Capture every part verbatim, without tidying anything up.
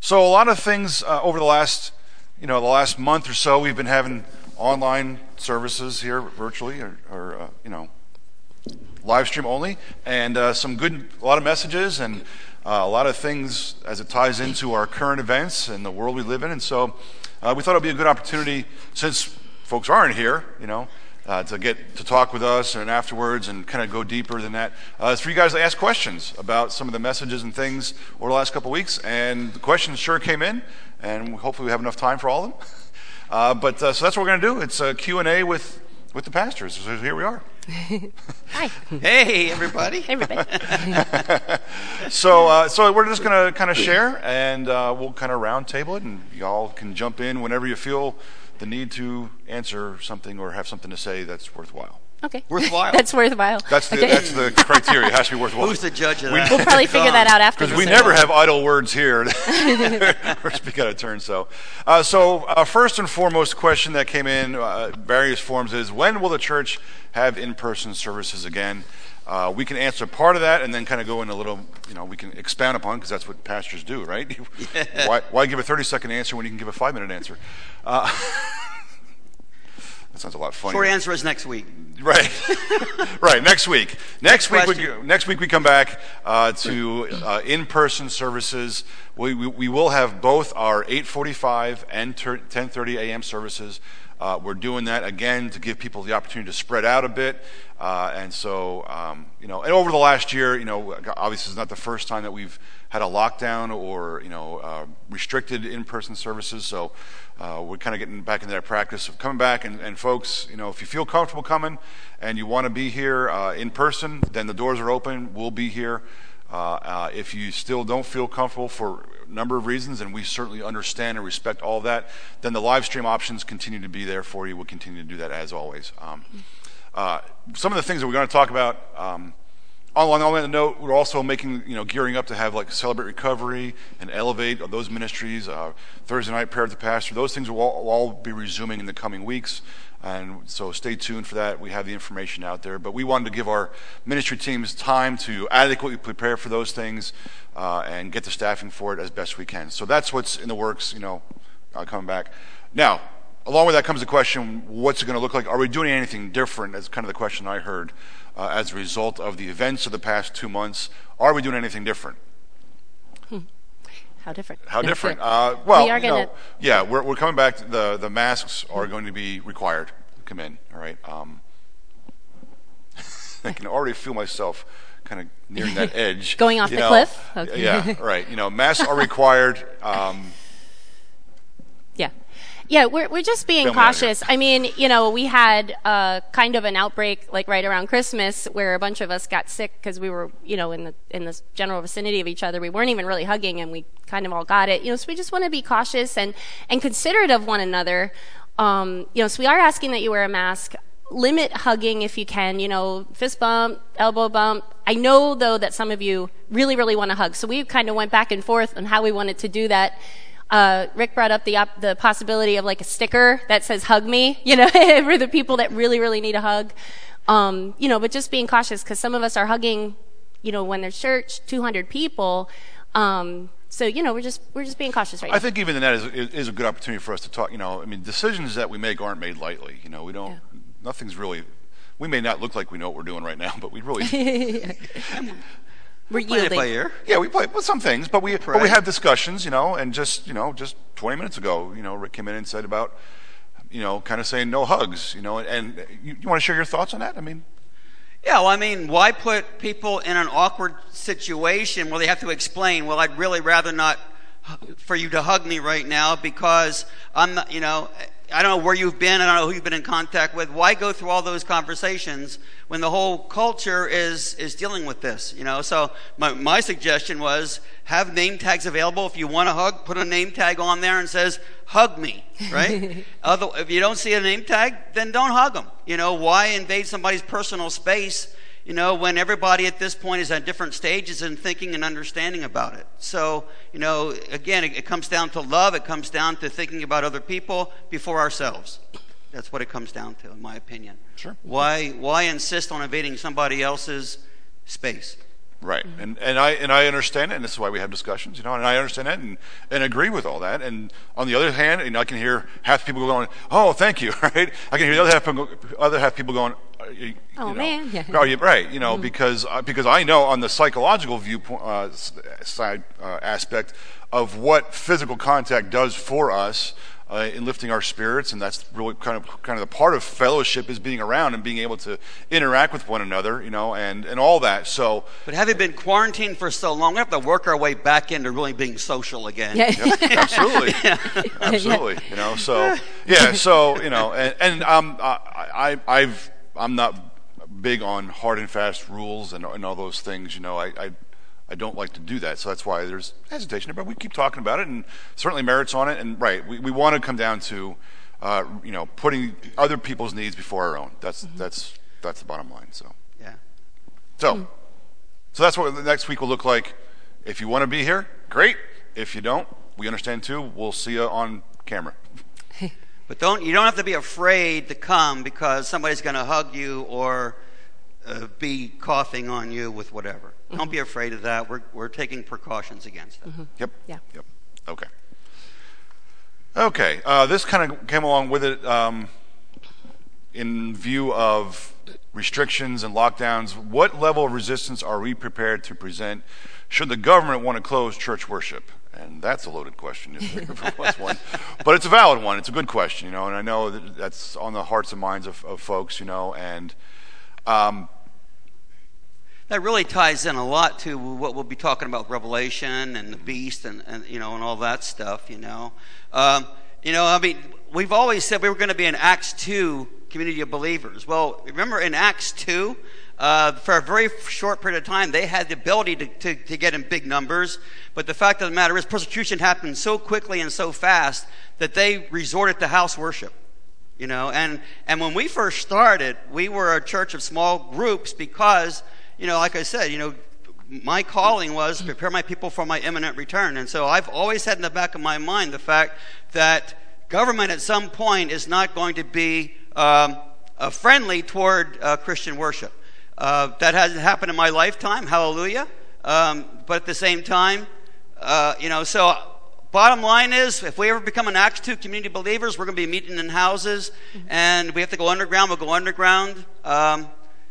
So a lot of things uh, over the last, you know, the last month or so, we've been having online services here virtually, or, or uh, you know, live stream only, and uh, some good, a lot of messages and uh, a lot of things as it ties into our current events and the world we live in. And so uh, we thought it'd be a good opportunity, since folks aren't here, you know, uh, to get to talk with us and afterwards and kind of go deeper than that. Uh, it's for you guys to ask questions about some of the messages and things over the last couple of weeks. And the questions sure came in, and hopefully we have enough time for all of them. Uh, but uh, so that's what we're going to do. It's a Q and A with, with the pastors. So here we are. Hi. Hey, everybody. Hey, everybody. so uh, so we're just going to kind of share, and uh, we'll kind of round table it, and y'all can jump in whenever you feel the need to answer something or have something to say that's worthwhile. Okay. Worthwhile. That's worthwhile. That's the okay. that's the criteria. It has to be worthwhile. Who's the judge of We- that? We'll probably figure that out after. Because this we as never well. have idle words here. We're speaking out of turn. So, uh, so uh, first and foremost question that came in uh, various forms is, when will the church have in-person services again? Uh, we can answer part of that and then kind of go in a little, you know, we can expound upon, because that's what pastors do, right? why, why give a thirty-second answer when you can give a five-minute answer? Uh, that sounds a lot funnier. Short answer is next week. Right, right. Next week. Next, Next week. We, question. next week we come back uh, to uh, in-person services. We, we we will have both our eight forty-five and ten thirty a.m. services. Uh, we're doing that again to give people the opportunity to spread out a bit. Uh, and so, um, you know, and over the last year, you know, obviously it's not the first time that we've had a lockdown or, you know, uh, restricted in-person services. So uh, we're kind of getting back into that practice of coming back. And, and folks, you know, if you feel comfortable coming and you want to be here uh, in person, then the doors are open. We'll be here. Uh, uh, if you still don't feel comfortable for a number of reasons, and we certainly understand and respect all of that, then the live stream options continue to be there for you. We'll continue to do that as always. Um, uh, some of the things that we're going to talk about, um, on, on that note, we're also making, you know, gearing up to have like Celebrate Recovery and Elevate, those ministries, uh, Thursday night prayer with the pastor. Those things will all, will all be resuming in the coming weeks. And so stay tuned for that. We have the information out there. But we wanted to give our ministry teams time to adequately prepare for those things uh, and get the staffing for it as best we can. So that's what's in the works, you know, uh, coming back. Now, along with that comes the question, what's it going to look like? Are we doing anything different? That's kind of the question I heard uh, as a result of the events of the past two months. Are we doing anything different? Hmm. How different? How No, different? but Uh, well, we are you know, gonna- yeah, we're we're coming back. To the the masks are going to be required to come in. All right. Um, I can already feel myself kind of nearing that edge. Going off you the know. cliff? Okay. Yeah. Right. You know, masks are required. Um, Yeah. Yeah, we're we're just being Film out here. cautious. I mean, you know, we had uh, kind of an outbreak like right around Christmas where a bunch of us got sick because we were, you know, in the in the general vicinity of each other. We weren't even really hugging, and we kind of all got it. You know, so we just want to be cautious and and considerate of one another. Um, you know, so we are asking that you wear a mask. Limit hugging if you can. You know, fist bump, elbow bump. I know though that some of you really really want to hug, so we kind of went back and forth on how we wanted to do that. Uh, Rick brought up the op- the possibility of like a sticker that says "Hug me," you know, for the people that really, really need a hug. Um, you know, but just being cautious because some of us are hugging, you know, when there's church, two hundred people. Um, so you know, we're just we're just being cautious right I now. think even that is, is is a good opportunity for us to talk. You know, I mean, decisions that we make aren't made lightly. You know, we don't. Yeah. Nothing's really. We may not look like we know what we're doing right now, but we really. We're Play it yielding. by ear. Yeah, we play with some things, but we but we Right. have discussions, you know, and just you know, just twenty minutes ago, you know, Rick came in and said about, you know, kind of saying no hugs, you know, and you, you want to share your thoughts on that? I mean, Yeah, well, I mean, why put people in an awkward situation where they have to explain, well, I'd really rather not h- for you to hug me right now because I'm not, you know, I don't know where you've been, I don't know who you've been in contact with. Why go through all those conversations when the whole culture is is dealing with this, you know? So my, my suggestion was have name tags available. If you want to hug, put a name tag on there and says, hug me, right? Other, if you don't see a name tag, then don't hug them. You know, why invade somebody's personal space, you know, when everybody at this point is at different stages in thinking and understanding about it. So, you know, again, it, it comes down to love. It comes down to thinking about other people before ourselves. That's what it comes down to, in my opinion. Sure. Why, why insist on invading somebody else's space? Right, mm-hmm. and and I and I understand it, and this is why we have discussions, you know, and I understand that and, and agree with all that. And on the other hand, you know, I can hear half the people going, "Oh, thank you," right? I can hear the other half people, other half people going, you, you "Oh know, man, yeah." Oh, you, right, you know, mm-hmm. because uh, because I know on the psychological viewpoint uh, side uh, aspect of what physical contact does for us. Uh, in lifting our spirits, and that's really kind of kind of the part of fellowship is being around and being able to interact with one another, you know, and, and all that. So, but having been quarantined for so long, we have to work our way back into really being social again. Yeah. Yep, absolutely, yeah. absolutely. You know, so yeah, so you know, and, and um, I, I I've I'm not big on hard and fast rules and, and all those things. You know, I. I I don't like to do that, so that's why there's hesitation. But we keep talking about it, and certainly merits on it. And right, we, we want to come down to, uh, you know, putting other people's needs before our own. That's mm-hmm. that's that's the bottom line. So yeah. So, mm-hmm. so that's what the next week will look like. If you want to be here, great. If you don't, we understand too. We'll see you on camera. But don't you don't have to be afraid to come because somebody's going to hug you or uh, be coughing on you with whatever. Mm-hmm. Don't be afraid of that. We're we're taking precautions against it. Mm-hmm. Yep. Yeah. Yep. Okay. Okay. Uh, this kind of came along with it um, in view of restrictions and lockdowns. What level of resistance are we prepared to present should the government want to close church worship? And that's a loaded question, if it was one. But it's a valid one. It's a good question, you know, and I know that that's on the hearts and minds of, of folks, you know, and um, that really ties in a lot to what we'll be talking about, Revelation and the beast and, and you know, and all that stuff, you know. Um, you know, I mean, we've always said we were going to be an Acts two community of believers. Well, remember in Acts two, uh, for a very short period of time, they had the ability to, to, to get in big numbers. But the fact of the matter is persecution happened so quickly and so fast that they resorted to house worship. You know, and, and when we first started, we were a church of small groups because, you know, like I said, you know, my calling was to prepare my people for my imminent return. And so I've always had in the back of my mind the fact that government at some point is not going to be um, uh, friendly toward uh, Christian worship. Uh, that hasn't happened in my lifetime, hallelujah. Um, but at the same time, uh, you know, so bottom line is, if we ever become an Acts two community believers, we're going to be meeting in houses, mm-hmm. and we have to go underground, we'll go underground. Um,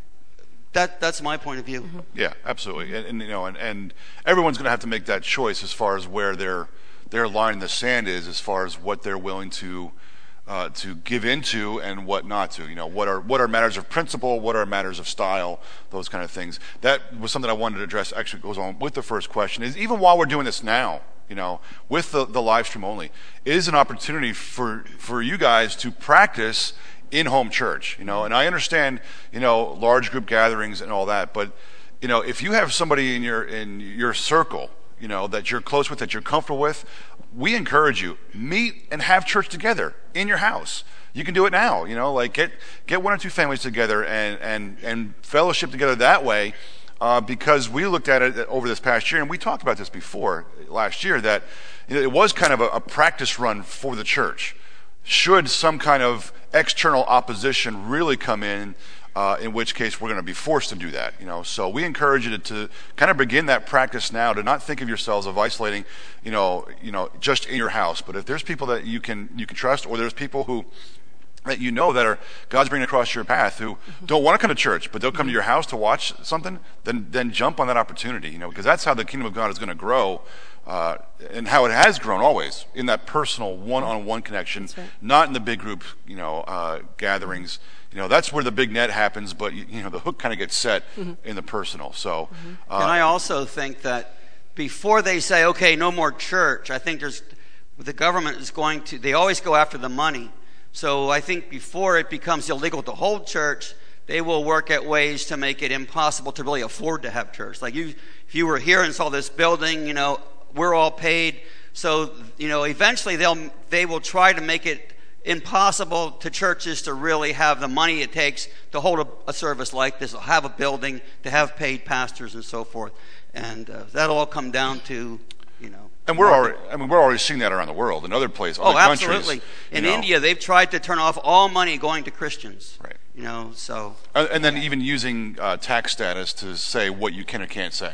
that That's my point of view. Mm-hmm. Yeah, absolutely. And, and you know, and, and everyone's going to have to make that choice as far as where their their line in the sand is, as far as what they're willing to uh, to give into and what not to. You know, what are what are matters of principle, what are matters of style, those kind of things. That was something I wanted to address. Actually, goes on with the first question. Is even while we're doing this now, you know, with the, the live stream only, it is an opportunity for for you guys to practice in-home church, you know, and I understand, you know, large group gatherings and all that, but, you know, if you have somebody in your in your circle, you know, that you're close with, that you're comfortable with, we encourage you, meet and have church together in your house. You can do it now, you know, like get get one or two families together and and, and fellowship together that way, uh, because we looked at it over this past year, and we talked about this before last year, that you know, it was kind of a, a practice run for the church. Should some kind of external opposition really come in, uh, in which case we're going to be forced to do that, you know. So we encourage you to, to kind of begin that practice now, to not think of yourselves of isolating, you know, you know, just in your house. But if there's people that you can you can trust, or there's people who that you know that are God's bringing across your path who don't want to come to church, but they'll come to your house to watch something, then then jump on that opportunity, you know, because that's how the kingdom of God is going to grow. Uh, and how it has grown always, in that personal one-on-one connection, right. Not in the big group, you know, uh, gatherings. You know, that's where the big net happens, but you, you know, the hook kind of gets set mm-hmm. in the personal. So, mm-hmm. uh, and I also think that before they say, okay, no more church, I think there's the government is going to. They always go after the money. So I think before it becomes illegal to hold church, they will work at ways to make it impossible to really afford to have church. Like you, if you were here and saw this building, you know. We're all paid, so you know. Eventually, they'll they will try to make it impossible to churches to really have the money it takes to hold a, a service like this, to have a building, to have paid pastors, and so forth. And uh, that'll all come down to, you know. And we're already, I mean, we're already seeing that around the world in other places, oh, other absolutely. countries. In know. India, they've tried to turn off all money going to Christians. Right. You know, so. And, and then even using uh, tax status to say what you can or can't say.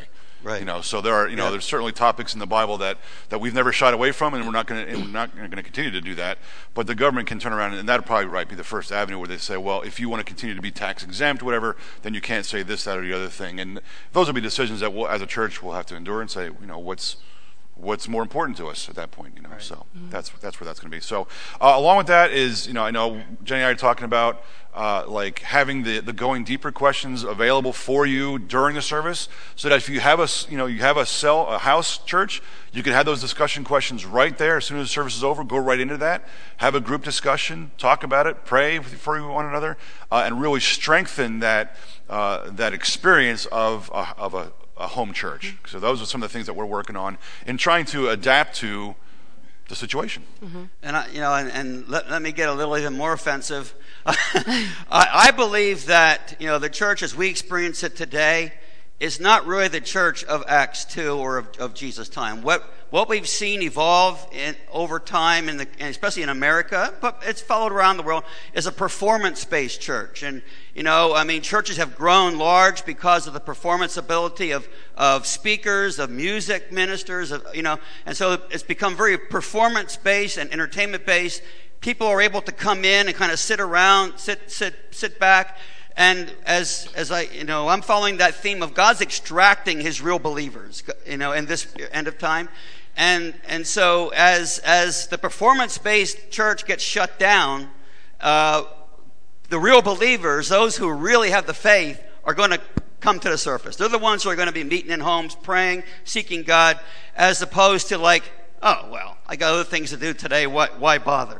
Right. You know, so there are, you know, Yeah. there's certainly topics in the Bible that, that we've never shied away from, and we're not going to, and we're not going to continue to do that. But the government can turn around, and that'll probably right be the first avenue where they say, well, if you want to continue to be tax exempt, whatever, then you can't say this, that, or the other thing. And those will be decisions that we'll, as a church, we'll have to endure and say, you know, what's what's more important to us at that point, you know. Right. So mm-hmm. that's that's where that's going to be. So uh, along with that is, you know, I know Jenny and I are talking about uh, like having the, the going deeper questions available for you during the service, so that if you have a you know you have a cell a house church, you can have those discussion questions right there as soon as the service is over. Go right into that, have a group discussion, talk about it, pray for one another, uh, and really strengthen that uh, that experience of a, of a a home church. So those are some of the things that we're working on in trying to adapt to the situation. Mm-hmm. And I, you know, and, and let, let me get a little even more offensive. I, I believe that, you know, the church as we experience it today is not really the church of Acts two or of, of Jesus' time. What what we've seen evolve in, over time, in the, and especially in America, but it's followed around the world, is a performance-based church. And, you know, I mean, churches have grown large because of the performance ability of, of speakers, of music ministers, of, you know, and so it's become very performance-based and entertainment-based. People are able to come in and kind of sit around, sit, sit, sit back. And as as I, you know, I'm following that theme of God's extracting his real believers, you know, in this end of time. And and so as as the performance-based church gets shut down, uh, the real believers, those who really have the faith, are going to come to the surface. They're the ones who are going to be meeting in homes, praying, seeking God, as opposed to like, oh, well, I got other things to do today. Why, why bother?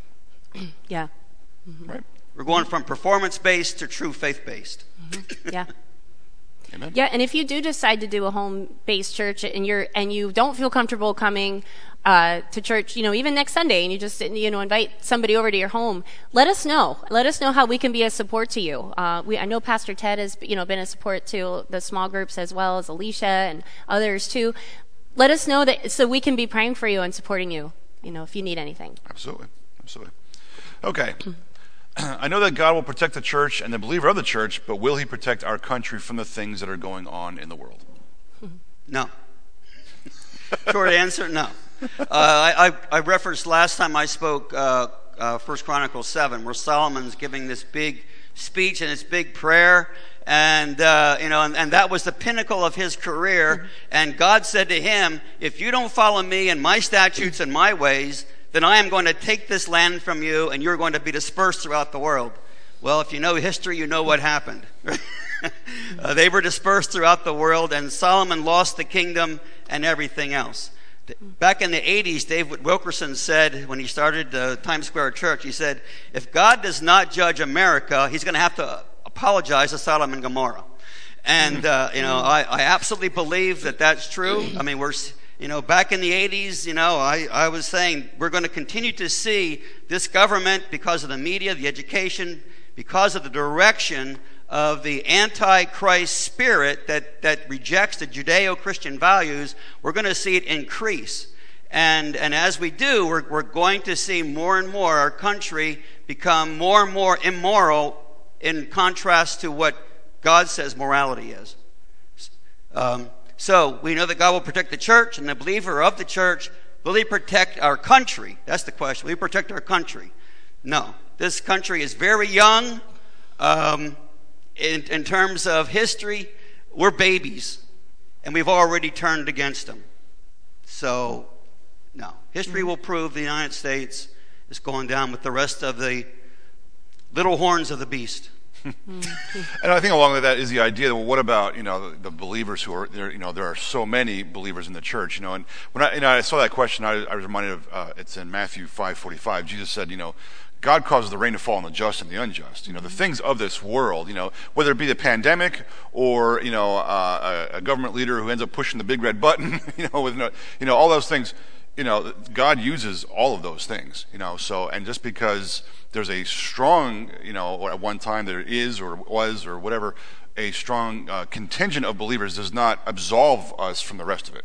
Yeah. Mm-hmm. Right. We're going from performance-based to true faith-based. Mm-hmm. Yeah. Amen. Yeah, and if you do decide to do a home-based church and you're and you don't feel comfortable coming uh, to church, you know, even next Sunday, and you just you know invite somebody over to your home, let us know. Let us know how we can be a support to you. Uh, we I know Pastor Ted has you know been a support to the small groups as well as Alicia and others too. Let us know that so we can be praying for you and supporting you. You know, if you need anything. Absolutely, absolutely. Okay. I know that God will protect the church and the believer of the church, but will he protect our country from the things that are going on in the world? No. Short answer, no. Uh, I, I referenced last time I spoke uh, uh, First Chronicles seven, where Solomon's giving this big speech and this big prayer, and uh, you know, and, and that was the pinnacle of his career. And God said to him, "If you don't follow me and my statutes and my ways, then I am going to take this land from you, and you're going to be dispersed throughout the world." Well, if you know history, you know what happened. uh, they were dispersed throughout the world, and Solomon lost the kingdom and everything else. Back in the eighties, David Wilkerson said, when he started the Times Square Church, he said, if God does not judge America, he's going to have to apologize to Sodom and Gomorrah. And, uh, you know, I, I absolutely believe that that's true. I mean, we're... You know, back in the eighties, you know, I, I was saying we're going to continue to see this government, because of the media, the education, because of the direction of the anti-Christ spirit that, that rejects the Judeo-Christian values, we're going to see it increase. And and as we do, we're, we're going to see more and more our country become more and more immoral in contrast to what God says morality is. Um So we know that God will protect the church, and the believer of the church. Will he protect our country? That's the question. Will he protect our country? No. This country is very young. Um, in, in terms of history, we're babies, and we've already turned against them. So, no. History will prove the United States is going down with the rest of the little horns of the beast. And I think along with that is the idea that, well, what about, you know, the, the believers who are there? You know, there are so many believers in the church, you know, and when I, you know, I saw that question, I, I was reminded of, uh, it's in Matthew five forty-five. Jesus said, you know, God causes the rain to fall on the just and the unjust. You know, the things of this world, you know, whether it be the pandemic or, you know, uh, a, a government leader who ends up pushing the big red button, you know, with, no, you know, all those things, you know, God uses all of those things, you know, so, and just because there's a strong, you know, or at one time there is or was or whatever, a strong uh, contingent of believers does not absolve us from the rest of it.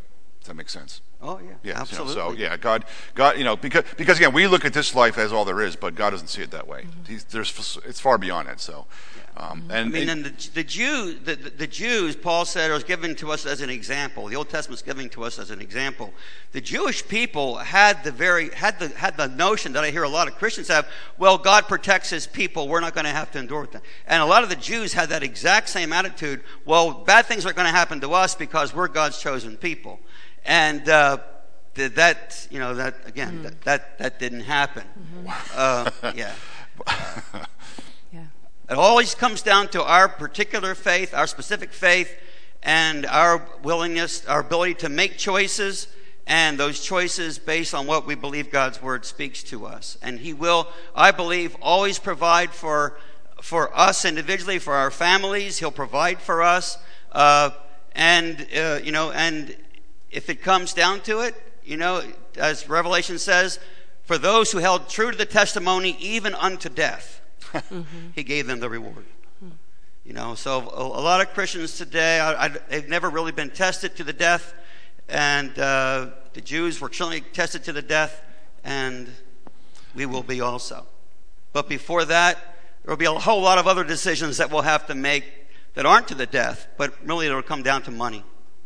Does that make sense? Oh yeah, Yeah, absolutely. You know, so yeah, God, God, you know, because because again, we look at this life as all there is, but God doesn't see it that way. Mm-hmm. He's, there's, it's far beyond it. So, um, and I mean, it, and the, the Jews, the, the, the Jews, Paul said, was given to us as an example. The Old Testament's giving to us as an example. The Jewish people had the very had the had the notion that I hear a lot of Christians have. Well, God protects His people. We're not going to have to endure with that. And a lot of the Jews had that exact same attitude. Well, bad things are going to happen to us because we're God's chosen people. And uh, that, you know, that again, mm. that, that that didn't happen. Mm-hmm. Uh, yeah. Uh, yeah. It always comes down to our particular faith, our specific faith, and our willingness, our ability to make choices, and those choices based on what we believe God's Word speaks to us. And He will, I believe, always provide for for us individually, for our families. He'll provide for us, uh, and uh, you know, and if it comes down to it, you know, as Revelation says, for those who held true to the testimony even unto death, mm-hmm. He gave them the reward. Mm-hmm. You know, so a, a lot of Christians today, I, I, they've never really been tested to the death, and uh, the Jews were certainly tested to the death, and we will be also. But before that, there will be a whole lot of other decisions that we'll have to make that aren't to the death, but really it'll come down to money.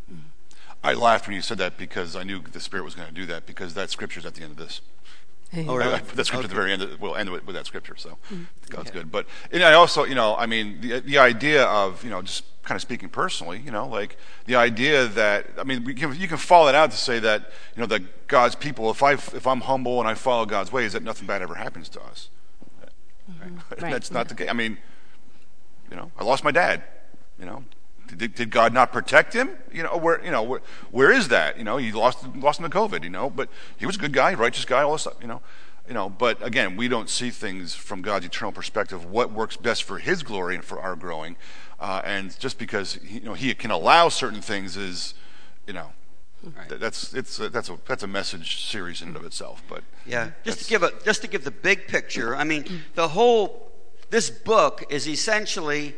I laughed when you said that because I knew the Spirit was going to do that, because that scripture's at the end of this. Oh, really? I put that scripture okay. at the very end. Of, we'll end with, with that scripture, so mm. God's okay. good. But and I also, you know, I mean, the the idea of, you know, just kind of speaking personally, you know, like the idea that, I mean, we can, you can follow that out to say that, you know, that God's people, if I if I'm humble and I follow God's ways, that nothing bad ever happens to us. Mm-hmm. Right? Right. That's not the case. I mean, you know, I lost my dad. You know. Did, did God not protect him? You know, where you know where, where is that? You know, he lost lost him to COVID. You know, but he was a good guy, righteous guy, all this stuff. You know, you know. But again, we don't see things from God's eternal perspective. What works best for His glory and for our growing, uh, and just because he, you know He can allow certain things is, you know, right. th- that's it's a, that's a that's a message series in and of itself. But yeah, just to give a just to give the big picture. I mean, the whole this book is essentially.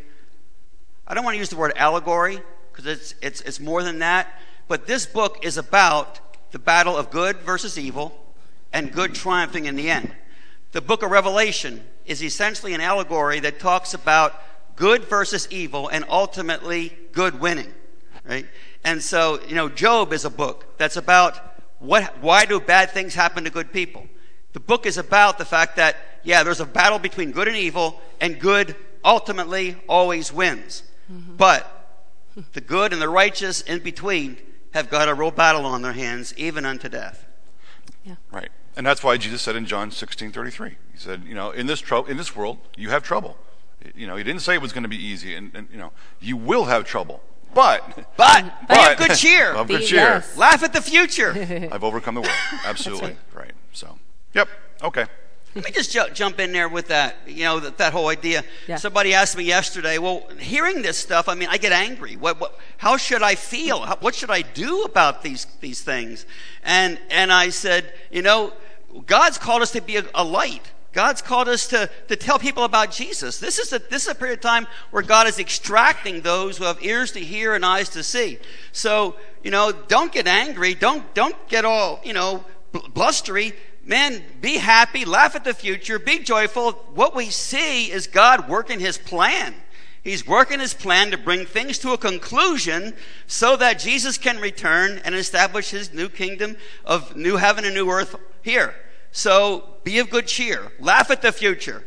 I don't want to use the word allegory because it's it's it's more than that. But this book is about the battle of good versus evil and good triumphing in the end. The book of Revelation is essentially an allegory that talks about good versus evil and ultimately good winning, right? And so, you know, Job is a book that's about what why do bad things happen to good people. The book is about the fact that, yeah, there's a battle between good and evil, and good ultimately always wins. Mm-hmm. But the good and the righteous in between have got a real battle on their hands, even unto death. Yeah. Right. And that's why Jesus said in John sixteen thirty-three, He said, you know, in this tro- in this world, you have trouble. You know, He didn't say it was going to be easy, and, and you know, you will have trouble. But, but, but be of good cheer. Of good Be, cheer. yes. Laugh at the future. I've overcome the world. Absolutely. right. right. So, yep. Okay. Let me just ju- jump in there with that, you know, that, that whole idea. Yeah. Somebody asked me yesterday, well, hearing this stuff, I mean, I get angry. What, what, how should I feel? How, what should I do about these these things? And and I said, you know, God's called us to be a, a light. God's called us to, to tell people about Jesus. This is a this is a period of time where God is extracting those who have ears to hear and eyes to see. So, you know, don't get angry. Don't don't get all, you know, blustery. Man, be happy, laugh at the future, be joyful. What we see is God working His plan. He's working His plan to bring things to a conclusion so that Jesus can return and establish His new kingdom of new heaven and new earth here. So be of good cheer. Laugh at the future.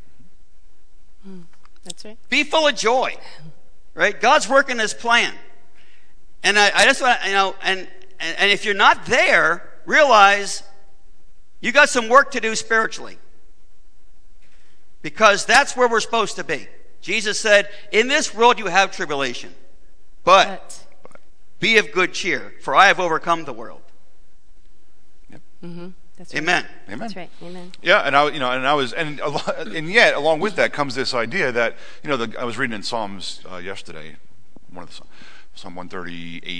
Mm, that's right. Be full of joy. Right? God's working His plan. And I, I just want to, you know, and, and, and if you're not there, realize you got some work to do spiritually. Because that's where we're supposed to be. Jesus said, in this world you have tribulation, but, but be of good cheer, for I have overcome the world. Yep. Mm-hmm. That's right. Amen. Amen. That's right. Amen. Yeah, and I, you know, and I was, and and yet, along with that comes this idea that, you know, the, I was reading in Psalms uh, yesterday, one of the Psalm one thirty-eight.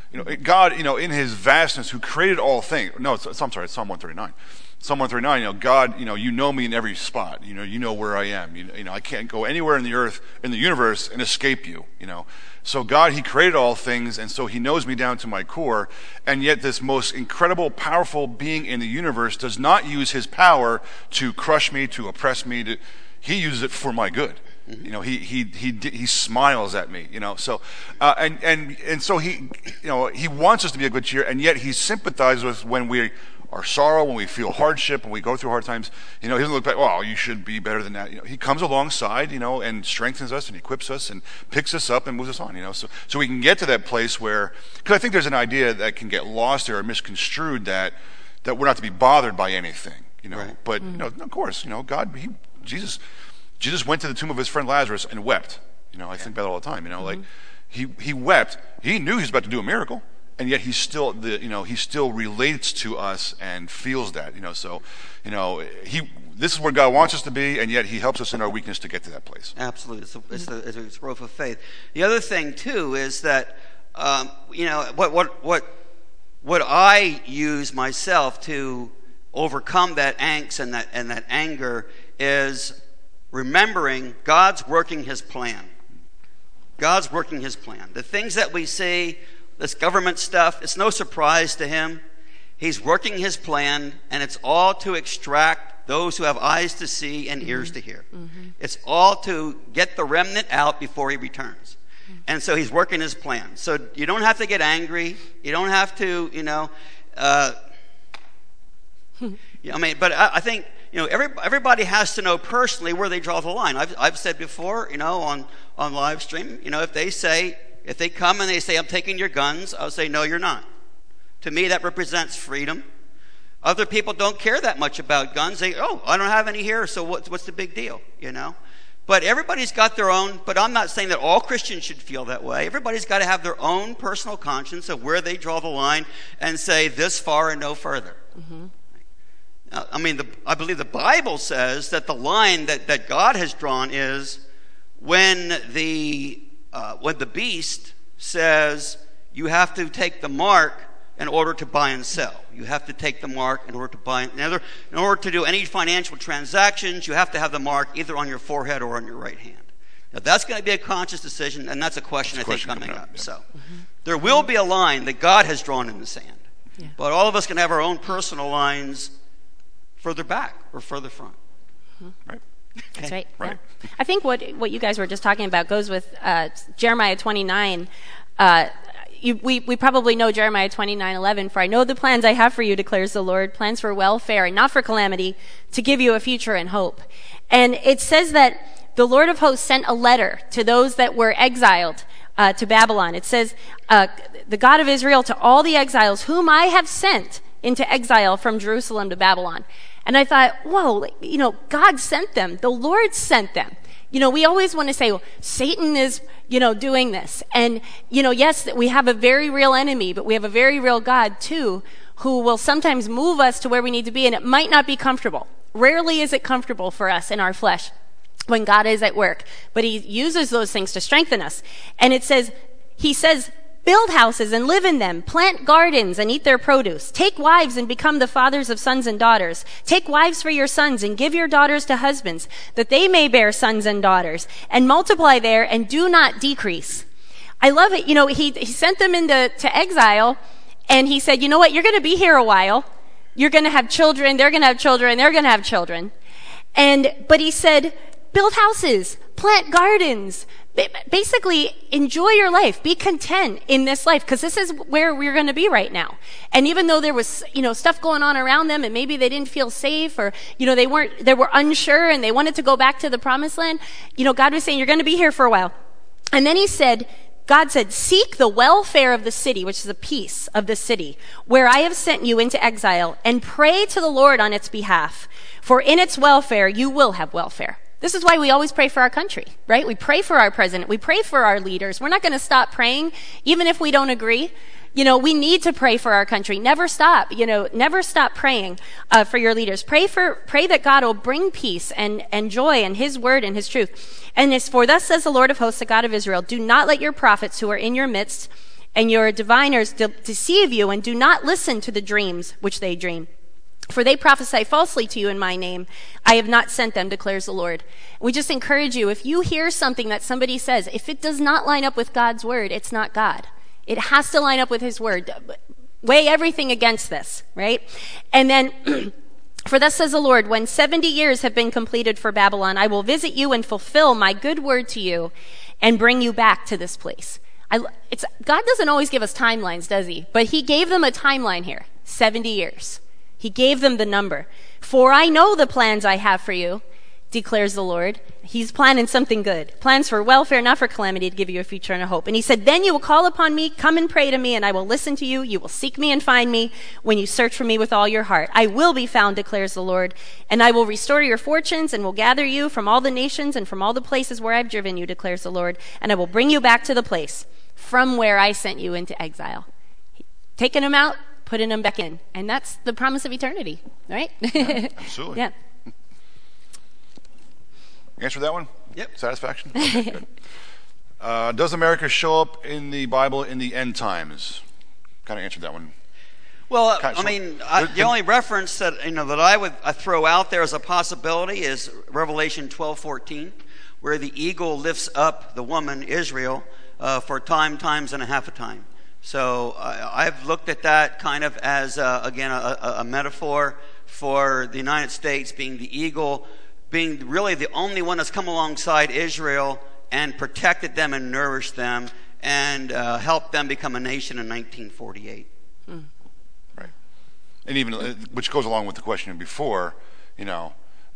You know, God, you know, in his vastness, who created all things. No, it's, it's, I'm sorry, it's Psalm one thirty-nine. Psalm one thirty-nine, you know, God, you know, you know me in every spot. You know, you know where I am. You, you know, I can't go anywhere in the earth, in the universe, and escape you, you know. So God, he created all things, and so he knows me down to my core, and yet this most incredible, powerful being in the universe does not use his power to crush me, to oppress me. To, he uses it for my good. Mm-hmm. You know, he he he he smiles at me. You know, so uh, and and and so he, you know, he wants us to be a good cheer, and yet he sympathizes with when we are sorrow, when we feel hardship, when we go through hard times. You know, he doesn't look back, oh, you should be better than that. You know, he comes alongside, you know, and strengthens us and equips us and picks us up and moves us on. You know, so so we can get to that place where, because I think there's an idea that can get lost there or misconstrued that that we're not to be bothered by anything. You know, right. but mm-hmm. you know, of course, you know, God, he, Jesus. Jesus went to the tomb of his friend Lazarus and wept. You know, I yeah. think about it all the time. You know, mm-hmm. like he he wept. He knew he was about to do a miracle, and yet he still the you know he still relates to us and feels that. You know, so you know he this is where God wants us to be, and yet he helps us in our weakness to get to that place. Absolutely, it's a, it's a, it's a, it's a growth of faith. The other thing too is that um, you know what what what what I use myself to overcome that angst and that and that anger is remembering God's working his plan. God's working his plan. The things that we see, this government stuff, it's no surprise to him. He's working his plan, and it's all to extract those who have eyes to see and mm-hmm. ears to hear. Mm-hmm. It's all to get the remnant out before he returns. Mm-hmm. And so he's working his plan. So you don't have to get angry. You don't have to, you know, uh, I mean, but I, I think, you know, every, everybody has to know personally where they draw the line. I've, I've said before, you know, on, on live stream, you know, if they say, if they come and they say, I'm taking your guns, I'll say, no, you're not. To me, that represents freedom. Other people don't care that much about guns. They, oh, I don't have any here, so what's, what's the big deal, you know? But everybody's got their own, but I'm not saying that all Christians should feel that way. Everybody's got to have their own personal conscience of where they draw the line and say this far and no further. Mm-hmm. I mean, the, I believe the Bible says that the line that, that God has drawn is when the uh, when the beast says you have to take the mark in order to buy and sell. You have to take the mark in order to buy. In order, in order to do any financial transactions, you have to have the mark either on your forehead or on your right hand. Now, that's going to be a conscious decision, and that's a question, that's I think, coming up. up. Yeah. So mm-hmm. there will be a line that God has drawn in the sand. Yeah. But all of us can have our own personal lines further back or further front. Mm-hmm. Right. That's right. Right. Yeah. I think what what you guys were just talking about goes with uh, Jeremiah twenty-nine. Uh, you, we we probably know Jeremiah twenty-nine eleven. For I know the plans I have for you, declares the Lord, plans for welfare and not for calamity, to give you a future and hope. And it says that the Lord of hosts sent a letter to those that were exiled uh, to Babylon. It says, uh, the God of Israel to all the exiles whom I have sent into exile from Jerusalem to Babylon. And I thought, whoa, you know, God sent them. The Lord sent them. You know, we always want to say, well, Satan is, you know, doing this. And, you know, yes, we have a very real enemy, but we have a very real God too, who will sometimes move us to where we need to be. And it might not be comfortable. Rarely is it comfortable for us in our flesh when God is at work. But he uses those things to strengthen us. And it says, he says, build houses and live in them. Plant gardens and eat their produce. Take wives and become the fathers of sons and daughters. Take wives for your sons and give your daughters to husbands, that they may bear sons and daughters, and multiply there and do not decrease. I love it. You know, he, he sent them into to exile, and he said, you know what? You're going to be here a while. You're going to have children. They're going to have children. They're going to have children. And, but he said, build houses, plant gardens, basically enjoy your life, be content in this life, because this is where we're going to be right now. And even though there was, you know, stuff going on around them, and maybe they didn't feel safe, or, you know, they weren't, they were unsure, and they wanted to go back to the promised land, you know, God was saying, you're going to be here for a while. And then he said, God said, seek the welfare of the city, which is the peace of the city, where I have sent you into exile, and pray to the Lord on its behalf, for in its welfare you will have welfare. This is why we always pray for our country, right? We pray for our president. We pray for our leaders. We're not going to stop praying, even if we don't agree. You know, we need to pray for our country. Never stop, you know, never stop praying uh, for your leaders. Pray for, pray that God will bring peace and, and joy and his word and his truth. And it's for thus says the Lord of hosts, the God of Israel, do not let your prophets who are in your midst and your diviners de- deceive you and do not listen to the dreams which they dream. For they prophesy falsely to you in my name. I have not sent them, declares the Lord. We just encourage you, if you hear something that somebody says, if it does not line up with God's word, it's not God. It has to line up with his word. Weigh everything against this, right? And then, for thus says the Lord, when seventy years have been completed for Babylon, I will visit you and fulfill my good word to you and bring you back to this place. I, it's, God doesn't always give us timelines, does he? But he gave them a timeline here, seventy years. He gave them the number. For I know the plans I have for you, declares the Lord. He's planning something good. Plans for welfare, not for calamity, to give you a future and a hope. And he said, then you will call upon me, come and pray to me, and I will listen to you. You will seek me and find me when you search for me with all your heart. I will be found, declares the Lord, and I will restore your fortunes and will gather you from all the nations and from all the places where I've driven you, declares the Lord, and I will bring you back to the place from where I sent you into exile. Taking them out, putting them back in. And that's the promise of eternity, right? Yeah, absolutely. Yeah. Answer that one? Yep. Satisfaction? Okay, good. Uh, does America show up in the Bible in the end times? Kind of answered that one. Well, Kind of- I mean, I, the only reference that you know that I would I throw out there as a possibility is Revelation twelve fourteen, where the eagle lifts up the woman Israel uh, for time, times, and a half a time. So uh, I've looked at that kind of as uh, again a, a, a metaphor for the United States being the eagle, being really the only one that's come alongside Israel and protected them and nourished them and uh, helped them become a nation in nineteen forty-eight. Hmm. Right. And even, uh, which goes along with the question before, you know,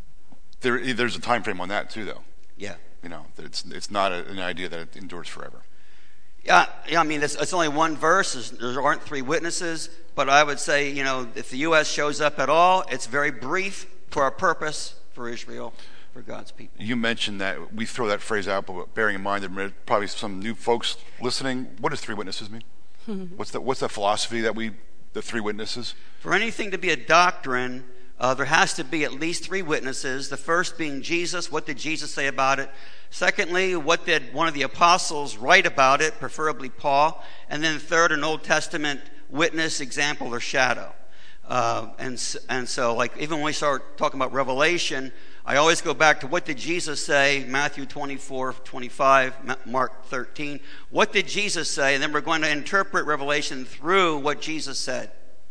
there there's a time frame on that too, though. Yeah. You know, it's it's not a, an idea that it endures forever. Yeah, yeah. I mean, it's, it's only one verse. There's, there aren't three witnesses. But I would say, you know, if the U S shows up at all, it's very brief for a purpose for Israel, for God's people. You mentioned that we throw that phrase out, but bearing in mind that there are probably some new folks listening, what does three witnesses mean? what's the what's the philosophy that we, the three witnesses? For anything to be a doctrine, uh, there has to be at least three witnesses. The first being Jesus. What did Jesus say about it? Secondly, what did one of the apostles write about it, preferably Paul? And then third, an Old Testament witness, example, or shadow. Uh, and, and so, like, even when we start talking about Revelation, I always go back to what did Jesus say, Matthew twenty-four, twenty-five, Mark thirteen. What did Jesus say? And then we're going to interpret Revelation through what Jesus said.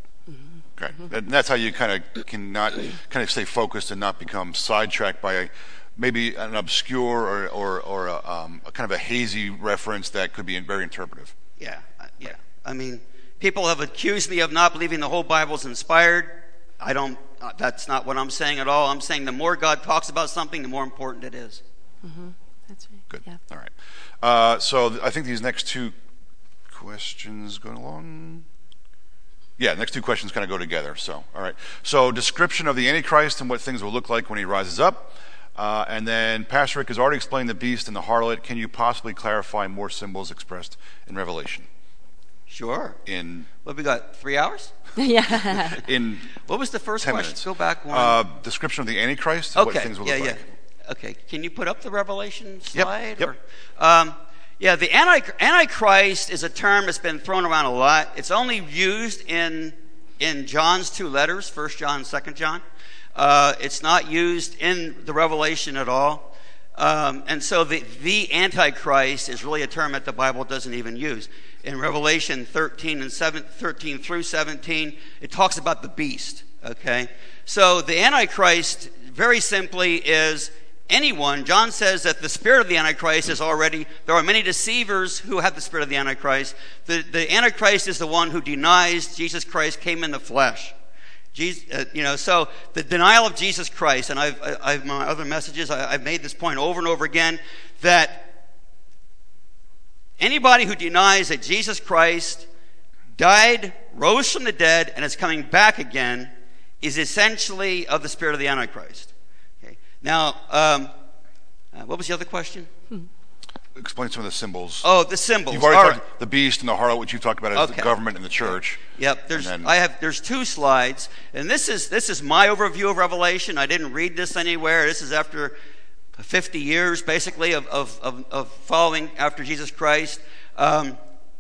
Okay. And that's how you kind of can not kind of stay focused and not become sidetracked by a, maybe an obscure or or, or a, um, a kind of a hazy reference that could be very interpretive. Yeah, yeah. I mean, people have accused me of not believing the whole Bible is inspired. I don't. Uh, that's not what I'm saying at all. I'm saying the more God talks about something, the more important it is. Mm-hmm. That's right. Good. Yeah. All right. Uh, so th- I think these next two questions going along. Yeah, next two questions kind of go together. So, all right. So, description of the Antichrist and what things will look like when he rises up. Uh, and then Pastor Rick has already explained the beast and the harlot. Can you possibly clarify more symbols expressed in Revelation? Sure. In What we got? Three hours? Yeah. in What was the first ten question? minutes. Go back one. Uh, description of the Antichrist and okay. what things will yeah, look yeah. like. Okay. Can you put up the Revelation Yep, slide? yep. Or, um, yeah, the Anti- Antichrist is a term that's been thrown around a lot. It's only used in in John's two letters, First John and Second John. Uh, it's not used in the Revelation at all. Um, and so the, the Antichrist is really a term that the Bible doesn't even use. In Revelation thirteen and seven, thirteen through seventeen, it talks about the beast. Okay, so the Antichrist, very simply, is anyone. John says that the spirit of the Antichrist is already. There are many deceivers who have the spirit of the Antichrist. The the Antichrist is the one who denies Jesus Christ came in the flesh. Jesus, uh, you know, so the denial of Jesus Christ, and I've, I've my other messages, I, I've made this point over and over again, that anybody who denies that Jesus Christ died, rose from the dead, and is coming back again is essentially of the spirit of the Antichrist. Okay. Now, um, uh, what was the other question? Explain some of the symbols. Oh, the symbols. You've already All talked right. the beast and the harlot, which you've talked about as Okay. the government and the church. Yep, there's And then- I have there's two slides, and this is this is my overview of Revelation. I didn't read this anywhere. This is after fifty years, basically, of of of, of following after Jesus Christ. Um,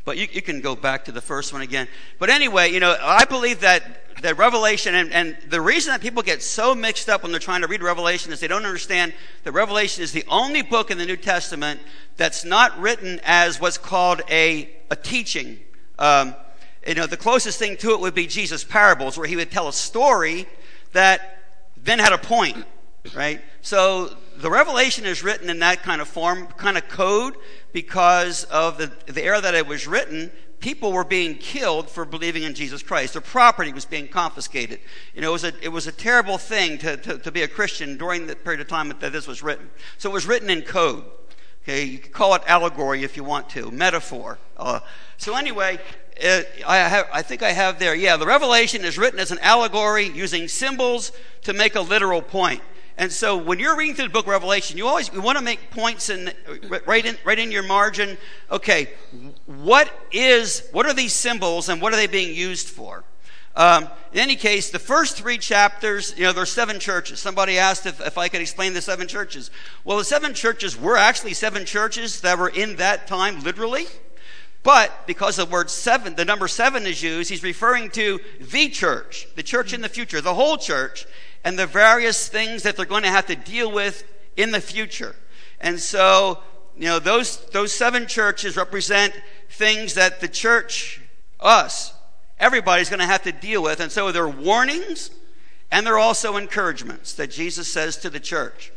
But you, you can go back to the first one again. But anyway, you know, I believe that, that Revelation, and, and the reason that people get so mixed up when they're trying to read Revelation is they don't understand that Revelation is the only book in the New Testament that's not written as what's called a, a teaching. Um, you know, the closest thing to it would be Jesus' parables, where he would tell a story that then had a point, right? So the Revelation is written in that kind of form, kind of code, because of the, the era that it was written. People were being killed for believing in Jesus Christ. Their property was being confiscated. You know, it was a, it was a terrible thing to, to, to be a Christian during the period of time that this was written. So it was written in code. Okay, you could call it allegory if you want to, metaphor. Uh, so anyway, it, I, have, I think I have there, yeah, the Revelation is written as an allegory using symbols to make a literal point. And so when you're reading through the book of Revelation, you always you want to make points in right in right in your margin. Okay, what is what are these symbols and what are they being used for? Um, in any case, the first three chapters, you know, there's seven churches. Somebody asked if, if I could explain the seven churches. Well, the seven churches were actually seven churches that were in that time, literally. But because the word seven, the number seven is used, he's referring to the church, the church in the future, the whole church, and the various things that they're going to have to deal with in the future. And so, you know, those those seven churches represent things that the church, us, everybody's going to have to deal with. And so they're warnings and they're also encouragements that Jesus says to the church.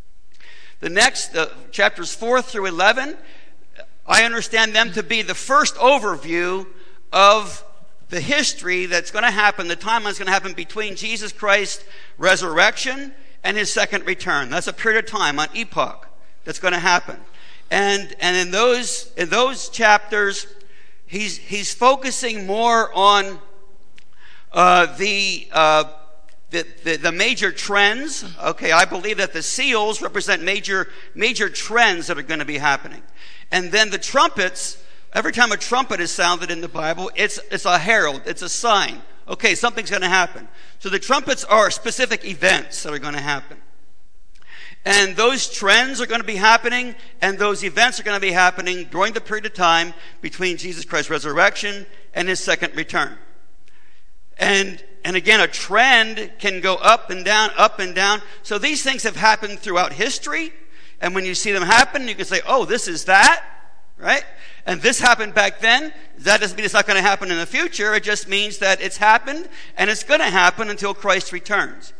The next, uh, chapters four through eleven, I understand them to be the first overview of the history that's going to happen, the timeline that's going to happen between Jesus Christ's resurrection and his second return. That's a period of time, an epoch that's going to happen. And and in those in those chapters, he's he's focusing more on uh, the, uh, the the the major trends. Okay, I believe that the seals represent major major trends that are going to be happening, and then the trumpets. Every time a trumpet is sounded in the Bible, it's it's a herald, it's a sign. Okay, something's going to happen. So the trumpets are specific events that are going to happen. And those trends are going to be happening, and those events are going to be happening during the period of time between Jesus Christ's resurrection and his second return. And and again, a trend can go up and down, up and down. So these things have happened throughout history, and when you see them happen, you can say, oh, this is that, right? And this happened back then. That doesn't mean it's not going to happen in the future. It just means that it's happened, and it's going to happen until Christ returns.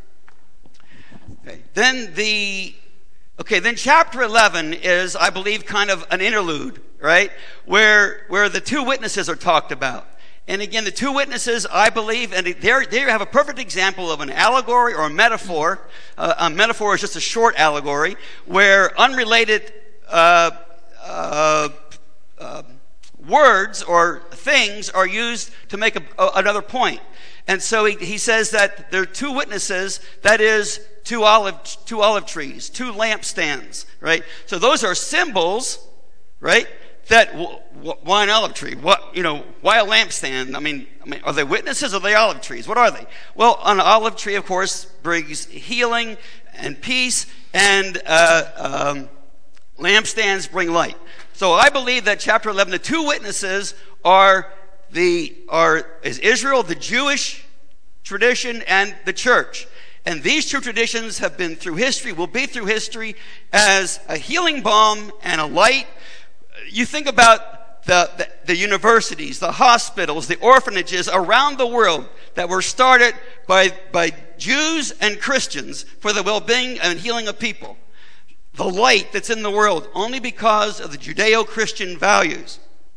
Okay. Then the okay. Then chapter eleven is, I believe, kind of an interlude, right? Where where the two witnesses are talked about. And again, the two witnesses, I believe, and there there you have a perfect example of an allegory or a metaphor. Uh, a metaphor is just a short allegory where unrelated Uh, uh, Uh, words or things are used to make a, a, another point. And so he, he says that there are two witnesses, that is two olive two olive trees, two lampstands, right? So those are symbols, right? That w- w- why an olive tree? What, you know, why a lampstand? I mean, I mean, are they witnesses or are they olive trees? What are they? Well, an olive tree, of course, brings healing and peace, and uh, um, lampstands bring light. So I believe that chapter eleven, the two witnesses are the are is Israel, the Jewish tradition, and the church. And these two traditions have been through history, will be through history as a healing balm and a light. You think about the, the, the universities, the hospitals, the orphanages around the world that were started by, by Jews and Christians for the well-being and healing of people. The light that's in the world only because of the Judeo-Christian values.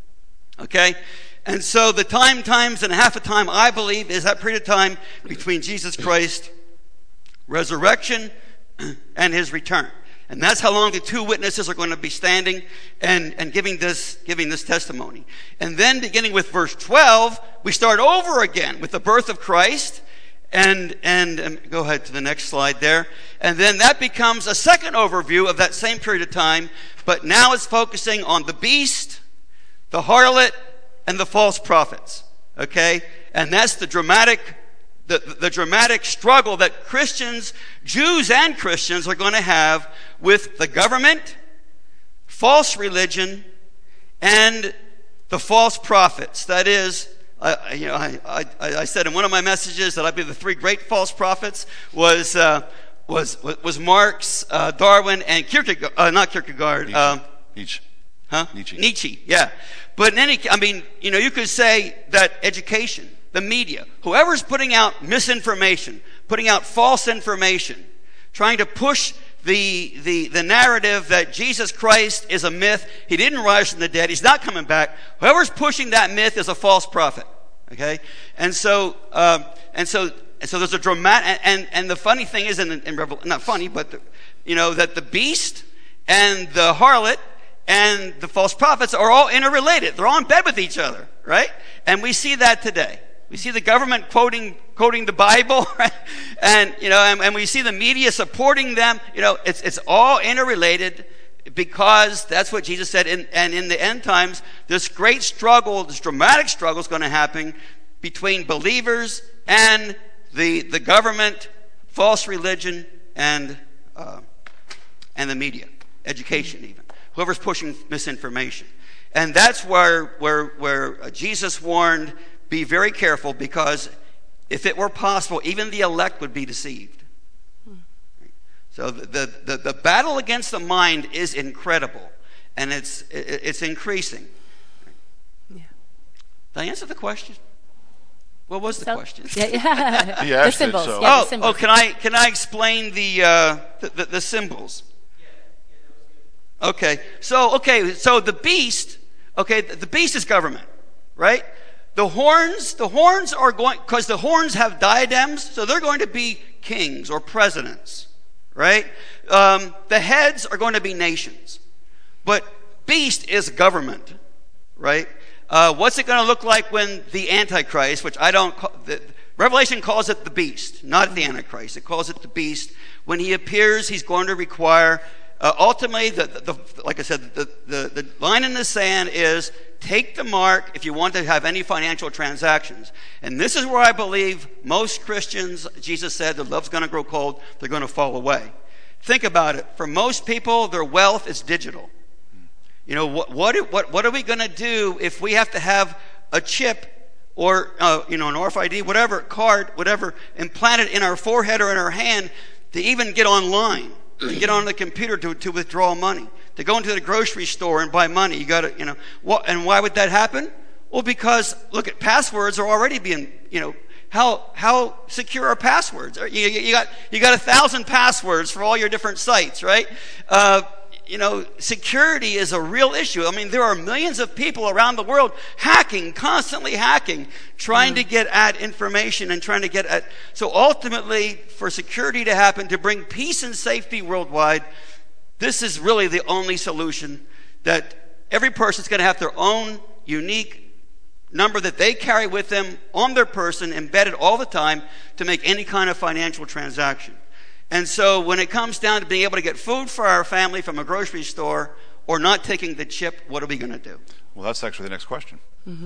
Okay? And so the time, times, and a half a time, I believe, is that period of time between Jesus Christ's resurrection and his return. And that's how long the two witnesses are going to be standing and, and giving this giving this testimony. And then beginning with verse twelve, we start over again with the birth of Christ. And, and and go ahead to the next slide there. And then that becomes a second overview of that same period of time, but now it's focusing on the beast, the harlot, and the false prophets. Okay? And that's the dramatic the, the dramatic struggle that Christians, Jews and Christians, are going to have with the government, false religion, and the false prophets. That is, I, you know, I, I, I said in one of my messages that I believe the three great false prophets was uh, was was Marx, uh, Darwin, and Kierkegaard. Uh, not Kierkegaard. Nietzsche. Um, Nietzsche. Huh? Nietzsche. Nietzsche. Yeah. But in any, I mean, you know, you could say that education, the media, whoever's putting out misinformation, putting out false information, trying to push the, the, the narrative that Jesus Christ is a myth, he didn't rise from the dead, he's not coming back, whoever's pushing that myth is a false prophet. Okay? And so, um, and so, and so there's a dramatic, and, and the funny thing is, in, in Revelation, not funny, but, the, you know, that the beast and the harlot and the false prophets are all interrelated. They're all in bed with each other, right? And we see that today. We see the government quoting quoting the Bible, right? and you know, and, and we see the media supporting them. You know, it's it's all interrelated because that's what Jesus said. In, and in the end times, this great struggle, this dramatic struggle, is going to happen between believers and the the government, false religion, and uh, and the media, education, even whoever's pushing misinformation. And that's where where where Jesus warned. Be very careful, because if it were possible, even the elect would be deceived. Hmm. So the, the, the battle against the mind is incredible, and it's it's increasing. Yeah. Did I answer the question? What was the so, question? Yeah, yeah. He asked the symbols. It, so. Yeah, oh, the symbols. oh, can I can I explain the uh, the, the, the symbols? Okay, so okay, so the beast. Okay, the, the beast is government, right? The horns, the horns are going, because the horns have diadems, so they're going to be kings or presidents, right? Um, the heads are going to be nations. But beast is government, right? Uh, what's it going to look like when the Antichrist, which I don't call, the, Revelation calls it the beast, not the Antichrist. It calls it the beast. When he appears, he's going to require, uh, ultimately, the, the, the, like I said, the, the, the line in the sand is, take the mark if you want to have any financial transactions. And this is where I believe most Christians, Jesus said, the love's going to grow cold, they're going to fall away. Think about it. For most people, their wealth is digital. You know, what what what, what are we going to do if we have to have a chip or, uh, you know, an R F I D, whatever, card, whatever, implanted in our forehead or in our hand to even get online, and get on the computer to, to withdraw money? To go into the grocery store and buy money, you got to, you know, what? And why would that happen? Well, because look at passwords are already being, you know, how how secure are passwords? You, you, you got you got a thousand passwords for all your different sites, right? Uh, you know, security is a real issue. I mean, there are millions of people around the world hacking, constantly hacking, trying mm. to get at information and trying to get at. So ultimately, for security to happen, to bring peace and safety worldwide, this is really the only solution, that every person's going to have their own unique number that they carry with them on their person, embedded all the time, to make any kind of financial transaction. And so when it comes down to being able to get food for our family from a grocery store or not taking the chip, what are we going to do? Well, that's actually the next question. Mm-hmm.